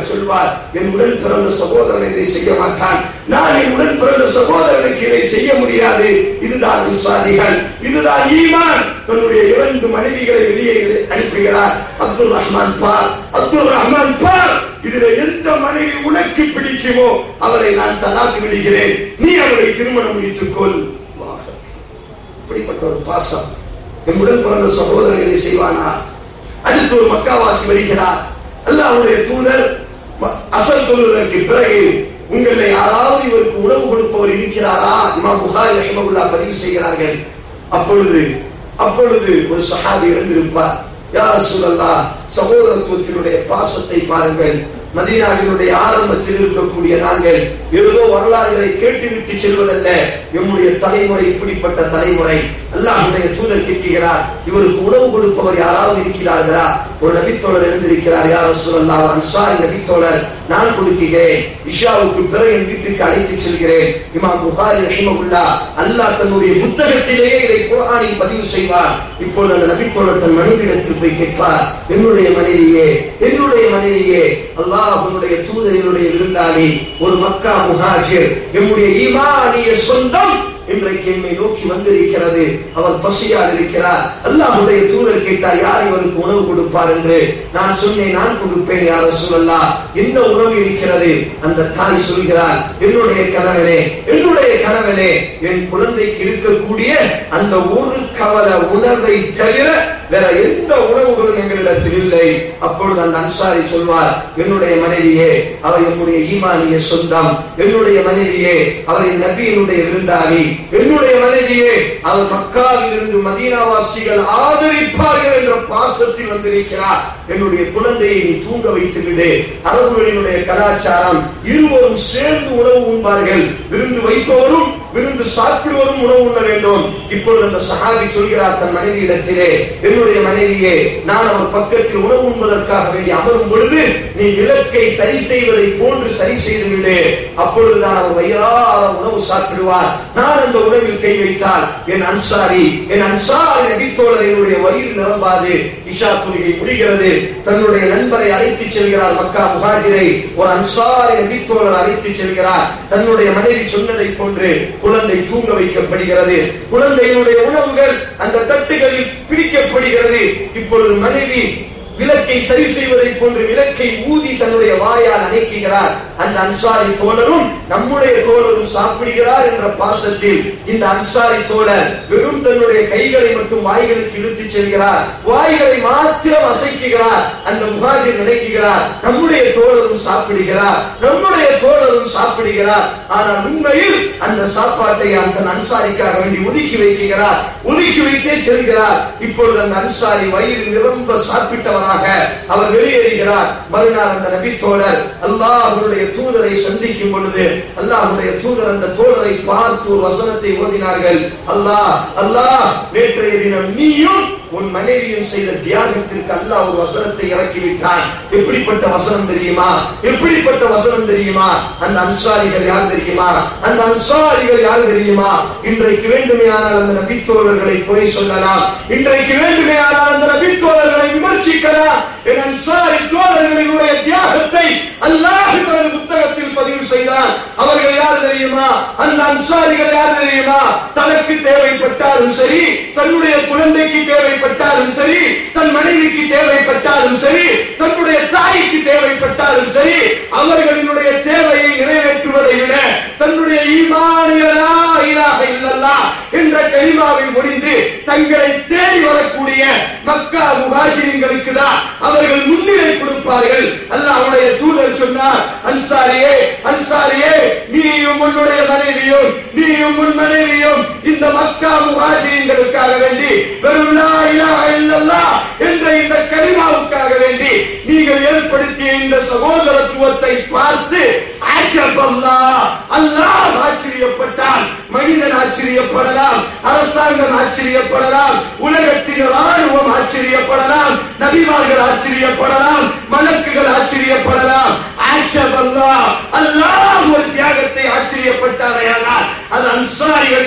சொல்வார், என் உடன் பிறந்த சகோதரன் இதை செய்ய மாட்டான், நான் என் உடன் பிறந்த சகோதரனுக்கு இதை செய்ய முடியாது. இதுதான் அன்சாரிகள், இதுதான் ஈமான். தன்னுடைய இரண்டு மனைவிகளை வெளியே அனுப்புகிறார். அப்துல் ரஹ்மான் பார், அப்துல் ரஹ்மான் பார், இதுல எந்த மனைவி உனக்கு பிடிக்குமோ அவரை நான் தலாக்கு விடுகிறேன், நீ அவரை திருமணம் முடித்துக் கொள். இப்படிப்பட்ட ஒரு பாசம். நம்முடன் பிறந்த சகோதரன் இதை செய்வானா? அடுத்து ஒரு மக்காவாசி வருகிறார். அல்லாஹ்வுடைய தூதர் அசல் தொழுவதற்கு பிறகு உங்களை யாராவது இவருக்கு உணவு கொடுப்பவர் இருக்கிறாரா? இமாம் புகாரி ரஹிமஹுல்லாஹ் பதிவு செய்கிறார்கள். அப்பொழுது அப்பொழுது ஒரு சஹாபி எழுந்திருப்பார். யா ரசூலல்லாஹ், சகோதரத்துவத்தினுடைய பாசத்தை பாருங்கள். மதீனாவினுடைய ஆரம்பத்தில் இருக்கக்கூடிய நாங்கள் ஏதோ வரலாறுகளை கேட்டுவிட்டு செல்வதல்ல, எம்முடைய தலைமுறை இப்படிப்பட்ட தலைமுறை. அல்லாஹ்வுடைய தூதர் கேட்கிறார், இவருக்கு உணவு கொடுப்பவர் யாராவது இருக்கிறார்களா? ஒரு நபித்தோழர் எழுந்திருக்கிறார். யா ரசூலல்லாஹ், அன்சாரி நபித்தோழர், நான் கொடுக்கிறேன், இஷாவுக்கு பிறகு என் வீட்டுக்கு அழைத்து செல்கிறேன். இமாம் புகாரி ரஹிமஹுல்லாஹ் அல்லாஹ் தன்னுடைய புத்தகத்திலேயே இதை குர்ஆனில் பதிவு செய்வார். இப்பொழுது அந்த நபித்தோழர் தன் மனைவியிடத்தில் போய் கேட்பார், என்னுடைய மனைவியே, என்னுடைய மனைவியே, அல்லாஹ்வுடைய தூதரினுடைய விருந்தாளி, ஒரு மக்கா முஹாஜிர், எம்முடைய ஈமானிய சொந்தம் இன்றைக்கு என்னை நோக்கி வந்திருக்கிறது, அவர் பசியால் இருக்கிறார். அல்லாஹ்வுடைய தூதர் கேட்டார், யார் இவருக்கு உணவு கொடுப்பார் என்று. நான் சொன்னேன், நான் கொடுப்பேன் யா ரசூலல்லாஹ். என்ன உணவு இருக்கிறது? அந்த தாய் சொல்கிறார், என்னுடைய கணவனே, என்னுடைய கணவனே, என் குழந்தைக்கு இருக்கக்கூடிய அந்த ஒரு கவல உணவை தவிர வேற எந்த உணவுகளும் எங்களிடத்தில் இல்லை. அப்பொழுது அந்த அன்சாரி சொல்வார், என்னுடைய மனைவியே, அவர் என்னுடைய ஈமானிய சொந்தம், என்னுடைய மனைவியே, அவர் என் நபியினுடைய விருந்தாளி, என்னுடைய மனைவியே, அவர் மக்காவில் இருந்து மதீனாவாசிகள் ஆதரிப்பார்கள் என்ற பாசத்தில் வந்திருக்கிறார். என்னுடைய குழந்தையை நீ தூங்க வைத்து விடு. அரபுகளினுடைய கலாச்சாரம், இருவரும் சேர்ந்து உணவு உண்பார்கள். விருந்து வைப்பவரும் விருந்து சாப்பிடுவதும் உணவு உண்ண வேண்டும். இப்பொழுது அந்த சஹாபி சொல்கிறார் தன் மனைவியிடத்திலே, என்னுடைய மனைவியே, நான் அவர் பக்கத்தில் உணவு உண்பதற்காக வேண்டி அமரும் பொழுது நீ விளக்கை சரி செய்வதை போன்று சரி செய்து விடு. அப்பொழுதுதான் அவர் வயிறார உணவு சாப்பிடுவார். நான் அந்த உணவில் கை வைத்தால் என் அன்சாரி என் அன்சாரி நபித்தோழர் என்னுடைய வயிறு நிரம்பாது. இஷா தொழுகை முடிகிறது. தன்னுடைய நண்பரை அழைத்து செல்கிறார். மக்கா முஹாஜிரை ஒரு அன்சாரி நபித்தோழர் அழைத்து செல்கிறார். தன்னுடைய மனைவி சொன்னதை போன்று குழந்தை தூங்க வைக்கப்படுகிறது. குழந்தையினுடைய உணவுகள் அந்த தட்டுகளில் பிரிக்கப்படுகிறது. இப்பொழுது மனைவி விளக்கை சரி செய்வதை போன்று விளக்கை ஊதி தன்னுடைய வாயால் அணைக்கிறார். அந்த அன்சாரி தோழரும் நம்முடைய தோழரும் சாப்பிடுகிறார் என்ற பாசத்தில் இந்த அன்சாரி தோழர் வெறும் தன்னுடைய கைகளை மட்டும் வாய்களுக்கு இழுத்து செல்கிறார். வாய்களை மாத்திரம் அசைக்கிறார். அந்த முஹாஜிர் நினைக்கிறார், நம்முடைய தோழரும் சாப்பிடுகிறார், நம்முடைய தோழரும் சாப்பிடுகிறார். ஆனால் உண்மையில் அந்த சாப்பாட்டை அந்த அன்சாரிக்காக வேண்டி ஒதுக்கி வைக்கிறார். ஒதுக்கி வைத்தே செல்கிறார். இப்பொழுது அந்த அன்சாரி வயிறு நிரம்ப சாப்பிட்டவர் அவர் வெளியேறுகிறார். மறுநாள் அந்த நபி தோழர் அல்லாஹ்வுடைய தூதரை சந்திக்கும் பொழுது அல்லாஹ்வுடைய தூதர் அந்த தோழரை பார்த்து ஒரு வசனத்தை ஓதினார்கள். அல்லாஹ் அல்லாஹ் நேற்றைய தினம் நீயும் உன் மனைவியும் செய்த தியாகத்திற்கு அல்லாஹ் ஒரு வசனத்தை இறக்கிவிட்டான். எப்படிப்பட்ட வசனம் தெரியுமா? எப்படிப்பட்ட வசனம் தெரியுமா? அந்த அன்சாரிகள் யார் தெரியுமா? அந்த அன்சாரிகள் யார் தெரியுமா? இன்றைக்கு வேண்டுமையானால் அந்த நபி தோழர்களை குறை சொல்லலாம். இன்றைக்கு வேண்டுமையானால் அந்த நபி தோழர்களை விமர்சிக்கலாம். என் அன்சாரி தோழர்களினுடைய தியாகத்தை அல்லாஹ் தனது புத்தகத்தில் பதிவு செய்தார். அவர்கள் யார் தெரியுமா? அந்த அன்சாரிகள் யார் தெரியுமா? தனக்கு தேவைப்பட்டாலும் சரி, தன்னுடைய குழந்தைக்கு தேவைப்பட்டாலும் சரி, தன் மனைவிக்கு தேவைப்பட்டாலும் சரி, தன்னுடைய தாய்க்கு தேவைப்பட்டாலும் சரி, அவர்களினுடைய தேவையை நிறைவேற்றுவதை விட தன்னுடைய ஈமானிய லா இலாஹ இல்லல்லாஹ் என்ற கலிமாவை முடிந்து தங்களை தேடி வரக்கூடிய மக்கா முஹாஜிர்களுக்கு தான் அவர்கள் முன்னிலை கொடுப்பார்கள். அல்லாஹ்வுடைய தூதர் சொன்னார், அன்சாரியே அன்சாரியே, நீயும் உன்னுடைய மனைவியும் நீயும் உன் மனைவியும் இந்த மக்கா முஹாஜிர்களுக்காக வேண்டி வெறும் லா இலாஹ இல்லல்லாஹ் என்ற இந்த கலிமாவுக்காக வேண்டி நீங்கள் ஏற்படுத்திய இந்த சகோதரத்துவத்தை பார்த்து அஜபல்லாஹ், அல்லாஹ் ஆச்சரியப்பட்டான். மனிதன் ஆச்சரியப்படலாம், அரசாங்கம் ஆச்சரியப்படலாம், உலகத்தின் ராணுவம் ஆச்சரியப்படலாம், நபிமார்கள் ஆச்சரியப்படலாம், மலக்குகள் ஆச்சரியப்படலாம். அஜபல்லாஹ், அல்லாஹ் ஒரு தியாகத்தை ஆச்சரியப்பட்டாரையானால் அது அன்சாரிகள்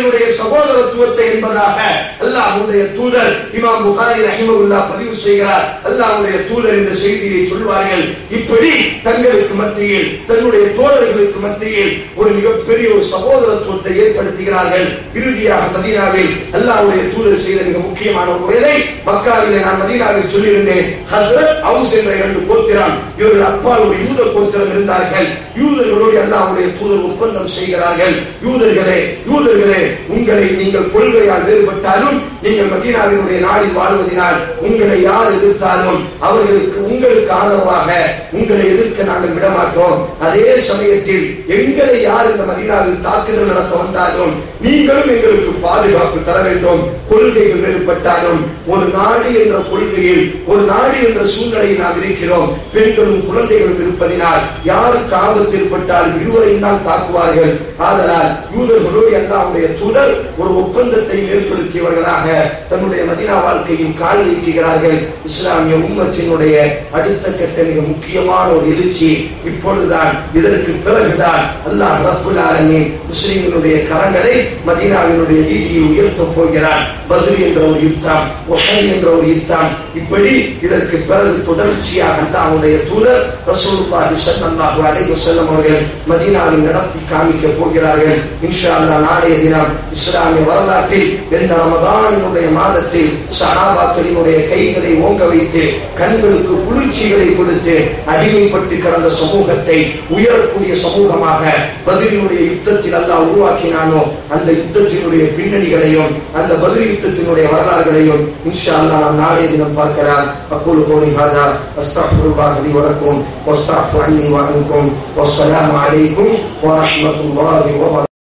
மதீனாவினுடைய சகோதரத்துவத்தை என்பதாக அல்லாஹ்வுடைய தூதர் இமாம் புகாரி ரஹிமஹுல்லாஹ் பதிவு செய்கிறார். அல்லாஹ்வுடைய தூதர் இந்த செய்தியை சொல்வார்கள். இப்படி தங்களுக்கு மத்தியில் தன்னுடைய தோழர்களுக்கு மத்தியில் ஒரு மிகப்பெரிய ஒரு சகோதரத்துவத்தை ஏற்படுத்துகிறார்கள். இறுதியாக மதீனாவில் அல்லாஹ்வுடைய தூதர் செய்த மிக முக்கியமான ஒரு வேலை, மக்காவிலே நான் மதீனாவில் சொல்லியிருந்தேன், ஹஸ்ரத் அவுஸ் என்ற இரண்டு கோத்திரம், இவர்கள் அப்பால் ஒரு யூத கோத்திரம் இருந்தார்கள். யூதர்களோடு அல்லாஹ்வுடைய தூதர் ஒப்பந்தம் செய்கிறார்கள். யூதர்களே யூதர்களே உங்களை நீங்கள் கொள்கையால் வேறுபட்டாலும் நீங்கள் மதீனாவினுடைய நாளில் வாழ்வதனால் உங்களை யார் எதிர்த்தாலும் அவர்களுக்கு உங்களுக்கு ஆதரவாக உங்களை எதிர்க்க நாங்கள் விடமாட்டோம். அதே சமயத்தில் எங்களை யார் இந்த மதீனாவில் தாக்குதல் நடத்த வந்தாலும் நீங்களும் எங்களுக்கு பாதுகாப்பு தர வேண்டும். கொள்கைகள் வேறுபட்டாலும் ஒரு நாடு என்ற கொள்கையில் ஒரு நாடு என்ற சூழ்நிலையில் நாம் இருக்கிறோம். பெண்களும் குழந்தைகளும் இருப்பதினால் யாருக்கு ஆபத்து ஏற்பட்டால் இருவரையும் தான் தாக்குவார்கள். ஆதலால் யூதர்களோடு அல்லாஹ்வுடைய தூதர் ஒரு ஒப்பந்தத்தை ஏற்படுத்தியவர்களாக தன்னுடைய மதீனா வாழ்க்கையில் கால் வைக்கிறார்கள். இஸ்லாமிய உம்மத்தினுடைய அடுத்த கட்ட மிக முக்கியமான ஒரு எழுச்சி இப்பொழுதுதான். இதற்கு பிறகுதான் அல்லாஹ் ரப்புல் ஆலமீன் முஸ்லிம்களுடைய கரங்களை மதீனாவினுடைய வீதியில் உயர்த்தப் போகிறார். பத்ர் என்ற ஒரு யுத்தம், உஹத் என்ற ஒரு யுத்தம், இப்படி இதற்கு பிறகு தொடர்ச்சியாக அல்லாஹ்வுடைய தூதர் ரசூலுல்லாஹி ஸல்லல்லாஹு அலைஹி வஸல்லம் அவர்கள் மதீனாவில் நடத்தி காமிக்க போகிறார்கள். இன்ஷா அல்லாஹ் நாளைய தினம் இஸ்லாமிய வரலாற்றில் இந்த ரமதானினுடைய மாதத்தில் சஹாபாக்களினுடைய கைகளை ஓங்க வைத்து கண்களுக்கு குளிர்ச்சிகளை கொடுத்து அடிமைப்பட்டு கடந்த சமூகத்தை உயரக்கூடிய சமூகமாக பத்ரினுடைய யுத்தத்தில் அல்லாஹ் உருவாக்கினானோ அந்த யுத்தத்தினுடைய பின்னணிகளையும் அந்த பத்ர் யுத்தத்தினுடைய வரலாறுகளையும் இன்ஷா அல்லாஹ் நாம் நாளைய தினம் பார்க்கலாம். அக்கூலு கௌலி ஹாதா அஸ்தக்ஃபிருல்லாஹ் லி வ லக்கும் வஸ்தக்ஃபிரு அன்னி வ அன்கும் வஸ்ஸலாமு அலைக்கும் வ ரஹ்மத்துல்லாஹி வ பரகாத்துஹு.